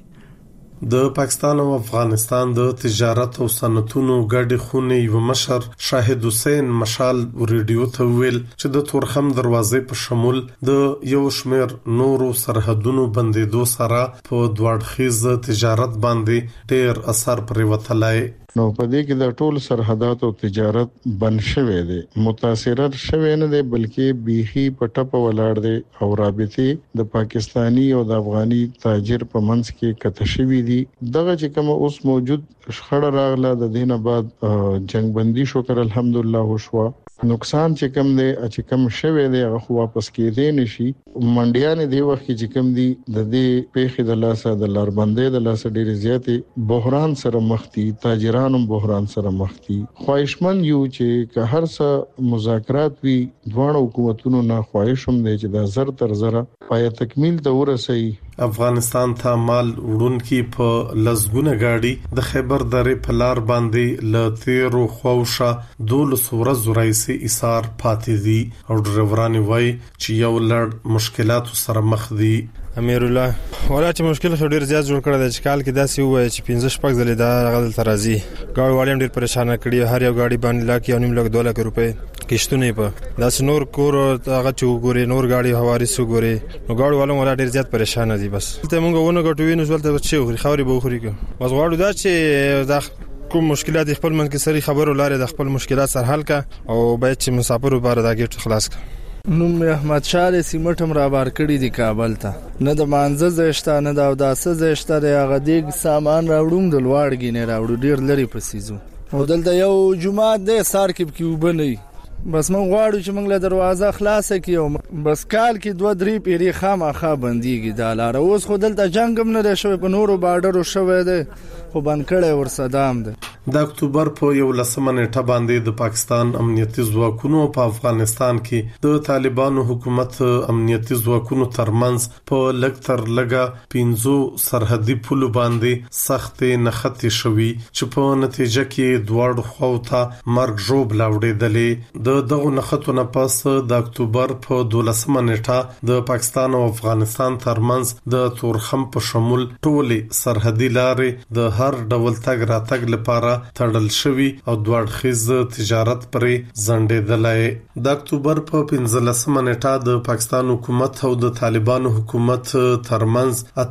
د پاکستان او افغانستان د تجارت او صنعتونو ګډ خونې یو مشر شاهد حسین مشال ریډیو ته ویل چې د تورخم دروازې په شمول د یو شمیر نورو سرحدونو بندیدو سره په دوړخیز تجارت باندې ډېر اثر پرې وتلای. نو په دې کې د ټول سرحدات او تجارت بند شوه دي، متاثر شوه نه دي بلکې بیخي پټپ ولاړ دي او رابطې د پاکستانی او د افغاني تاجر په منځ کې کتشوي دي. دغه چې کوم اوس موجود شخړه راغله د دینه بعد جنگ بندي شکر الحمدلله وشوا. نقصان چې کم دی چې کم شوه دی هغه واپس کېدې نشي. منډیان دی وخت چې کم دی د دې پیخي د لاسه د لاربندې د لاسه ډېر زیاتې بحران سره مخ دي، تاجرانو بحران سره مخ دي. خواهشمن یو چې که هر څه مذاکرات وي دواړو حکومتونو نه خواهشوم دی چې د زر تر زره پای تکمیل ته ورسي. افغانستان ته مال وړونکي په لزګونه گاډي د خیبر درې په لار باندې لتیرو خوښه 12 ورځې راځي ایثار پاتې دي او ډرایوران وایي چې یو لړ مشکلات سره مخ دي. امیر الله ولا چې مشکل خو ډیر زیات جوړ کړی دی چې کال کې داسې وایي چې 15 شپږ ځلې دا غل ترازی گاډي والیم ډیر پریشان کړي. هر یو گاډي باندې لاکي او نیم لک 2 لک روپے کښتونه په داس نور کور هغه چې وګوري نور گاډي حواري سو ګوري نو گاډي والم ولا ډیر زیات پریشان دي. بس ته مونږ ونه غټوي نو ولته چې خوري خوري به خوري کو بس غواړو دا چې دا کوم مشکلات خپل من کې سری خبرو لاره د خپل مشکلات سره حل کا او باید چې مسافر وباره دا گیټ خلاص کا. نوم احمد شاه سیمټم را بار کړی دی کابل ته نه د مانزه زشته نه د اوداسه زشته د غدیګ سامان راوړم د لوړګی نه راوړو ډیر لري پسیزو او دلته یو جمعه د سارکب کې وبني بس مونږ غواړو چې مونږ له دروازه خلاصه کیو بس کال کې 2-3 پیری خامخا بنديږي د لار اوس خو دلته جنگم نه شوی په نورو بارډرو شوی دی خو بند کړي ور صدام دی. د اکتوبر په 11 نیټه باندې د پاکستان امنیتي ځواکونو په افغانستان کې د طالبانو حکومت امنیتي ځواکونو ترمنځ په لګتر لګه 15 سرحدي پولو باندې سخت نختی شوي چې په نتیجه کې دواړو خواته مرګ ژوب لاوړېدلې. د دغه نخښتو نه پس د اکتوبر په 12 نیټه د پاکستان او افغانستان ترمنځ د تورخم په شمول ټولې سرحدي لارې د هر ډول تګ راتګ لپاره تړل شوی او دوړخیز تجارت پرې زندېدلای. د اکتوبر په 15 نیټه د پاکستان حکومت او د طالبانو حکومت ترمنځ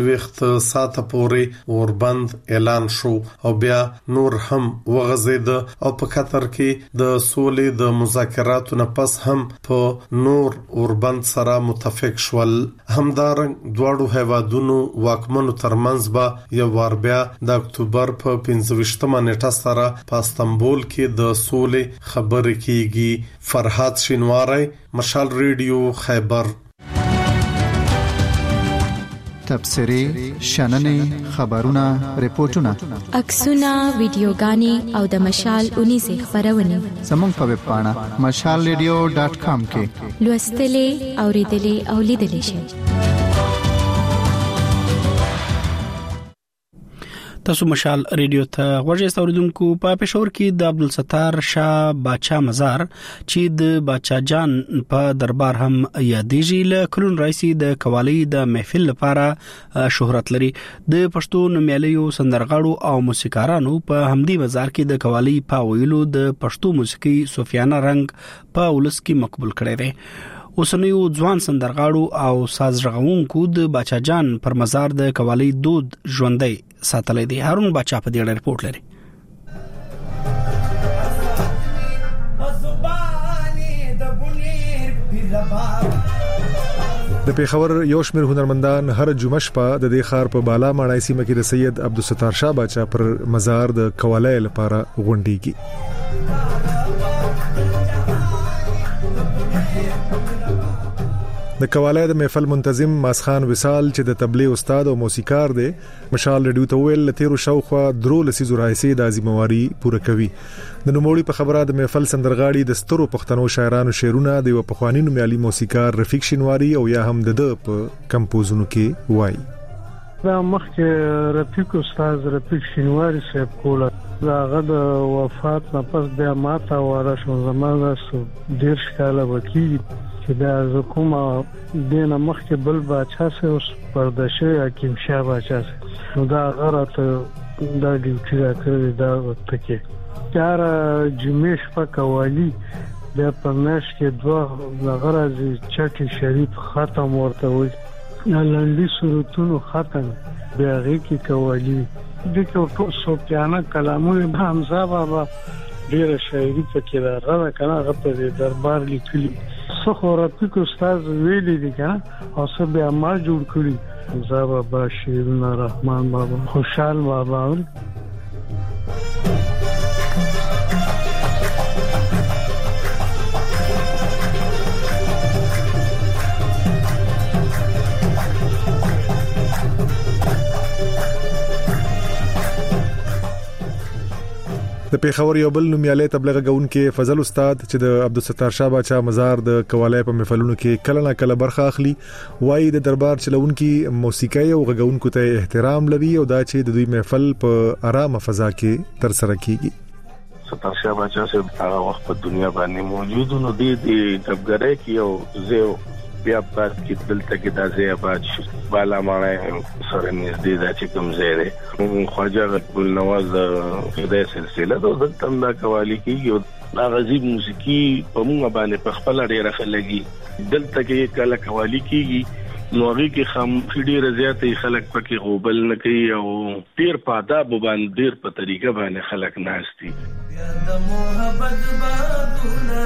48 ساعته پورې اوربند اعلان شو او بیا نور هم وغځید او په قطر کې د سولې د مذاکراتو نه پس هم په نور اوربند سره متفق شول. همدارنګ دواړو هیوادونو واکمنو ترمنځ به یو وار بیا د اکتوبر په 15 نیټه سره په استانبول کې د سولې خبرې کیږي. فرهاد شینواری مشال ریډیو خیبر. تبصري شننې خبرونه ریپورتونه عکسونه ویډیوګانې او د مشال 19 خبرونه زموږ په ویب پاڼه mashalradio.com کې لوستلې اوریدلې او لیدلې شئ. تاسو مشال ریډیو ته ورځ اوریدونکو په پېښور کې د عبدالستار شاه باچا مزار چې د باچا جان په دربار هم یادېږي له کلون رئیس د قوالی د محفل لپاره شهرت لري. د پښتو نومیالیو سندرغاړو او موسیقارانو په همدی مزار کې د قوالی په ویلو د پښتو موسیقي صوفیانه رنګ په ولس کې مقبول کړي دي. اوسنیو ځوان سندرغاړو او ساز رغونکو د باچا جان پر مزار د قوالی دود ژوندۍ ساتلې دي. هارون باچا په دې اړه رپورت لري. د پیښور یو شمېر هنرمندان هر جمعه شپه د دې ښار په بالا ماڼۍ سیمه کې د سید عبدالستار شاه باچا پر مزار د قوالی لپاره غونډيږي. د قوالی د محفل منتظم ماسخان وصال چې د تبلیغ استاد او موسیقار دی مشال ریډیو ته ویل تیرو شاوخوا درو لسیزو راځي د ازمواري پوره کوي. د نوموړي په خبره د محفل سندرغاړي د سترو پښتنو شاعرانو شعرونه د پخوانی نومیالي موسیقار رفیق شینواری او یا هم د په کمپوزونو کې وایي. دا مخکې رفیق استاد رفیق شینواری صاحب کوله هغه د وفات نه پس بیا ماته واره شو زمانه ډیر شکاله وکي چې دا حکومت دینه مخکې بل باچا سه اوس پردشه حکیم شاه باچا سه نو دا غره دا ډیوټي راکړي دا پکې چار جمیش په قوالی د پرناش کې دوه غرض چټي شریف ختم ورته وي لاندې صورتونو ختم بیا غي قوالی د ټول صوفیانه کلامونه حمزه بابا ډیر شاعري پکې راغله کنه هغه په دربار لیکلي څو خوراتي کو استاد ویلي دي کنه او څه بیا ما جوړ کړی حمزه بابا شیرین رحمان بابا خوشحال بابا د پیښور یو بل نومیاله تبلیغ غونکي فضل استاد چې د عبدالستار شاه باچا مزار د کوالای په محفلونو کې کله نه کله برخه اخلي وایي د دربار چلونکي موسیقي او غونکو ته احترام لري او دا چې د دوی محفل په آرامه فضا کې تر سره کیږي. ستار شاه باچا سے هغه وخت په دنیا باندې موجود نو دی کبګره کې او زه بیا پات کې دلته کې د زیابات بالا مانه سره نږدې د چې کوم زیره خواجه ګل نواز د سلسله د تم دا قوالی کې یو غزيب موسیقي په موږ باندې په خپل ډیره خلګي دلته کې کله قوالی کېږي نو هغه کې خام ډیره زیاتې خلک پکې غوبل نه کوي او ډیر په آداب باندې ډیر په طریقه باندې خلک ناشتي د محبت بادونه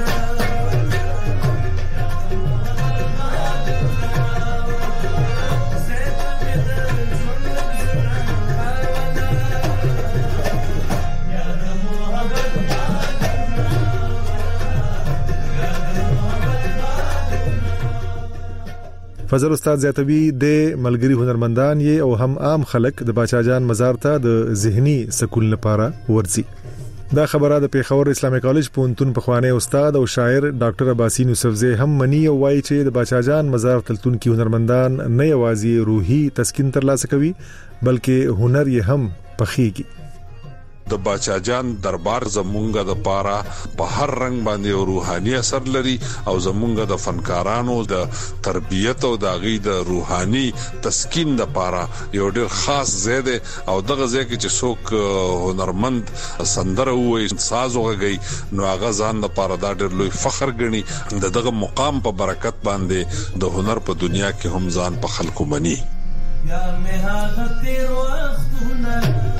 فضل استاد زیاتوی د ملګری هنرمندان یې او هم عام خلک د باچا جان مزار ته د ذهني سکون لپاره ورځي. دا خبره د پیښور اسلامي کالج پونتون په خوانه استاد او شاعر ډاکټر عباسین یوسفزی هم منی او وایي چې د باچا جان مزار تلتون کې هنرمندان نه یوازې روحي تسکین ترلاسه کوي بلکې هنر یې هم پخېږي. د باچا جان دربار زمونږه د پاره په هر رنگ باندې روحاني اثر لري او زمونږه د فنکارانو د تربيت او د غي د روحاني تسکین د پاره یو ډېر خاص زیاده او دغه ځکه چې څوک هنرمند سندره وي ساز وغږي نو هغه ځان د پاره دا ډېر لوی فخر ګڼي دغه مقام په برکت باندې د هنر په دنیا کې هم ځان په خلکو مني. یا مه هغه تیر وختونه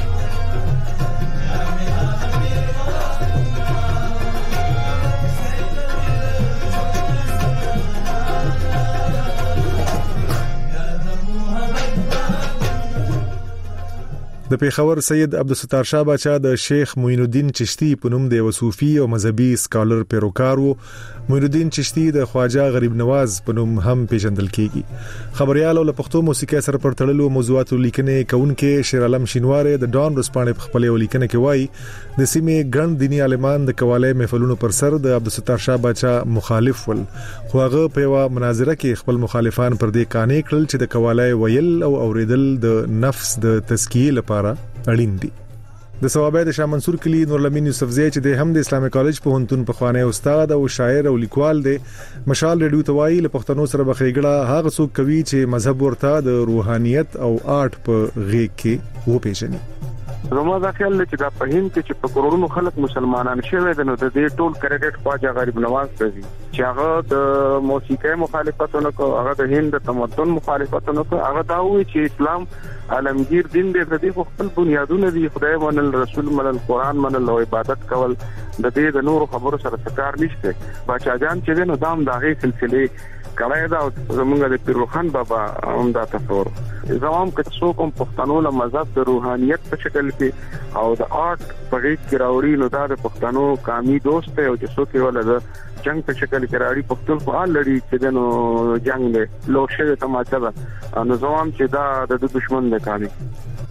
د پیښور سید عبدالستار شاه باچا د شیخ معین الدین چشتی په نوم د وصوفي او مذهبي سکالر پیروکار وو. معین الدین چشتی د خواجه غریب نواز په نوم هم پیژندل کیږي. خبريال او له پښتو موسیقي سره پرتړلو موضوعاتو لیکنې کوونکې شیر عالم شینواره د ډان رسپانې په خپل لیکنه کې وایي د سیمې ګڼ دینی عالمان د کوالای محفلونو پر سر د عبدالستار شاه باچا مخالف ول خو هغه په یو مناظره کې خپل مخالفان پر دې قانع کړل چې د کوالای ویل او اوریدل د نفس د تزکیه لپاره اړین دي. د ثوابه د شاه منصور کلی نورالامین یوسفزی چې د هم د اسلامي کالج په هنتون په خوانه استاد او شاعر او لیکوال دی مشال ریډیو توای له پښتنو سره بخېګړه هغه څوک کوي چې مذهب ورته د روحانيت او آرټ په غېږ کې و پیژني. زما دا خیال چې دا په هند کې چې په کروڑونو خلک مسلمانان شوي دي نو د دې ټول کریډټ خواجه غریب نواز ته دي چې هغه د موسیقي مخالفتونه کو هغه د هند د تمدن مخالفتونه کو هغه دا وی چې اسلام عالمگیر دین دی د دې خپل بنیادونه دي خدای منل رسول منل قران منل او عبادت کول د دې د نور خبرو سره څه نشته. باچا جان چې نو دام داغه سلسله کړای دا زمونږ د پیروخان بابا هم دا تصور زمام که څو کوم پښتنو له مذهب د روحانيت په شکل کې او د آرټ په غیږ کې راوړي نو دا د پښتنو قامي دوست دی او چې څوک یې ولله جنگ په شکل کې راړي پښتون په حال لري چې دنو جنگ له لوشه تماچا نو زمام چې دا د دشمن نه کاري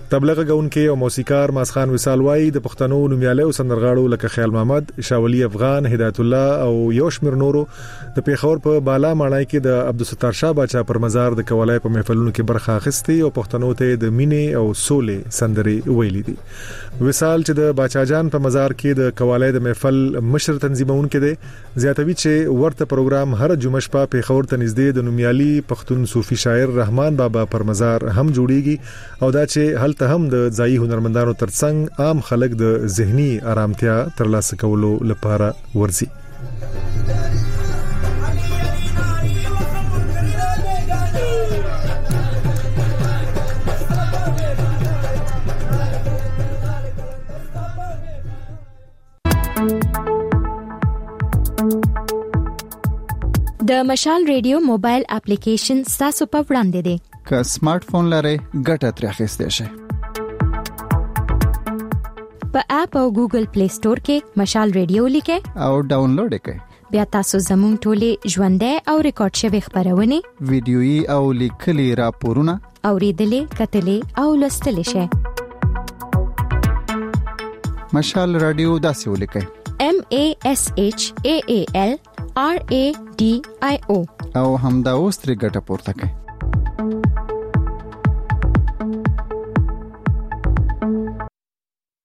تبلیغ غونکي او موسیقار ماسخان وصال وای د پښتنو نومیاله او سندرغاړو لکه خیال محمد، شاولی افغان، هدایت الله او یوشمیر نورو د پیښور په بالا ماڼۍ کې د عبدالستار شاه باچا پر مزار د کولای په محفلونو کې برخه اخیستي او پښتنو ته د مینې او سولې سندري ویلي دي. وصال چې د باچا جان په مزار کې د کولای د محفل مشر تنظیمون کې دي، زیاتوي چې ورته پروګرام هر جمعه شپه پیښور ته نږدې د نومیالي پښتون صوفي شاعر رحمان بابا پر مزار هم جوړیږي او دا چې هلته هم د ځایي هنرمندانو ترڅنګ عام خلک د ذهني آرامتیا ترلاسه کولو لپاره ورځي. د مشال ریډیو موبایل اپلیکیشن تاسو په وړاندې دی. که سمارټ فون لرئ ګټه ترې اخیستئ شئ. په اپ او ګوګل پلی سٹور کې مشال ریډیو لیکئ او ډاونلوډ کړئ. بیا تاسو زموږ ټولې ژوندۍ او ریکارډ شوی خبرونه، ویډیويي او لیکلي راپورونه اوریدلې، کتلې او لوستلې شئ. مشال رادیو داسې ولیکئ: MASHAAL RADIO او همدا اوس ترې ګټه پورته کړئ.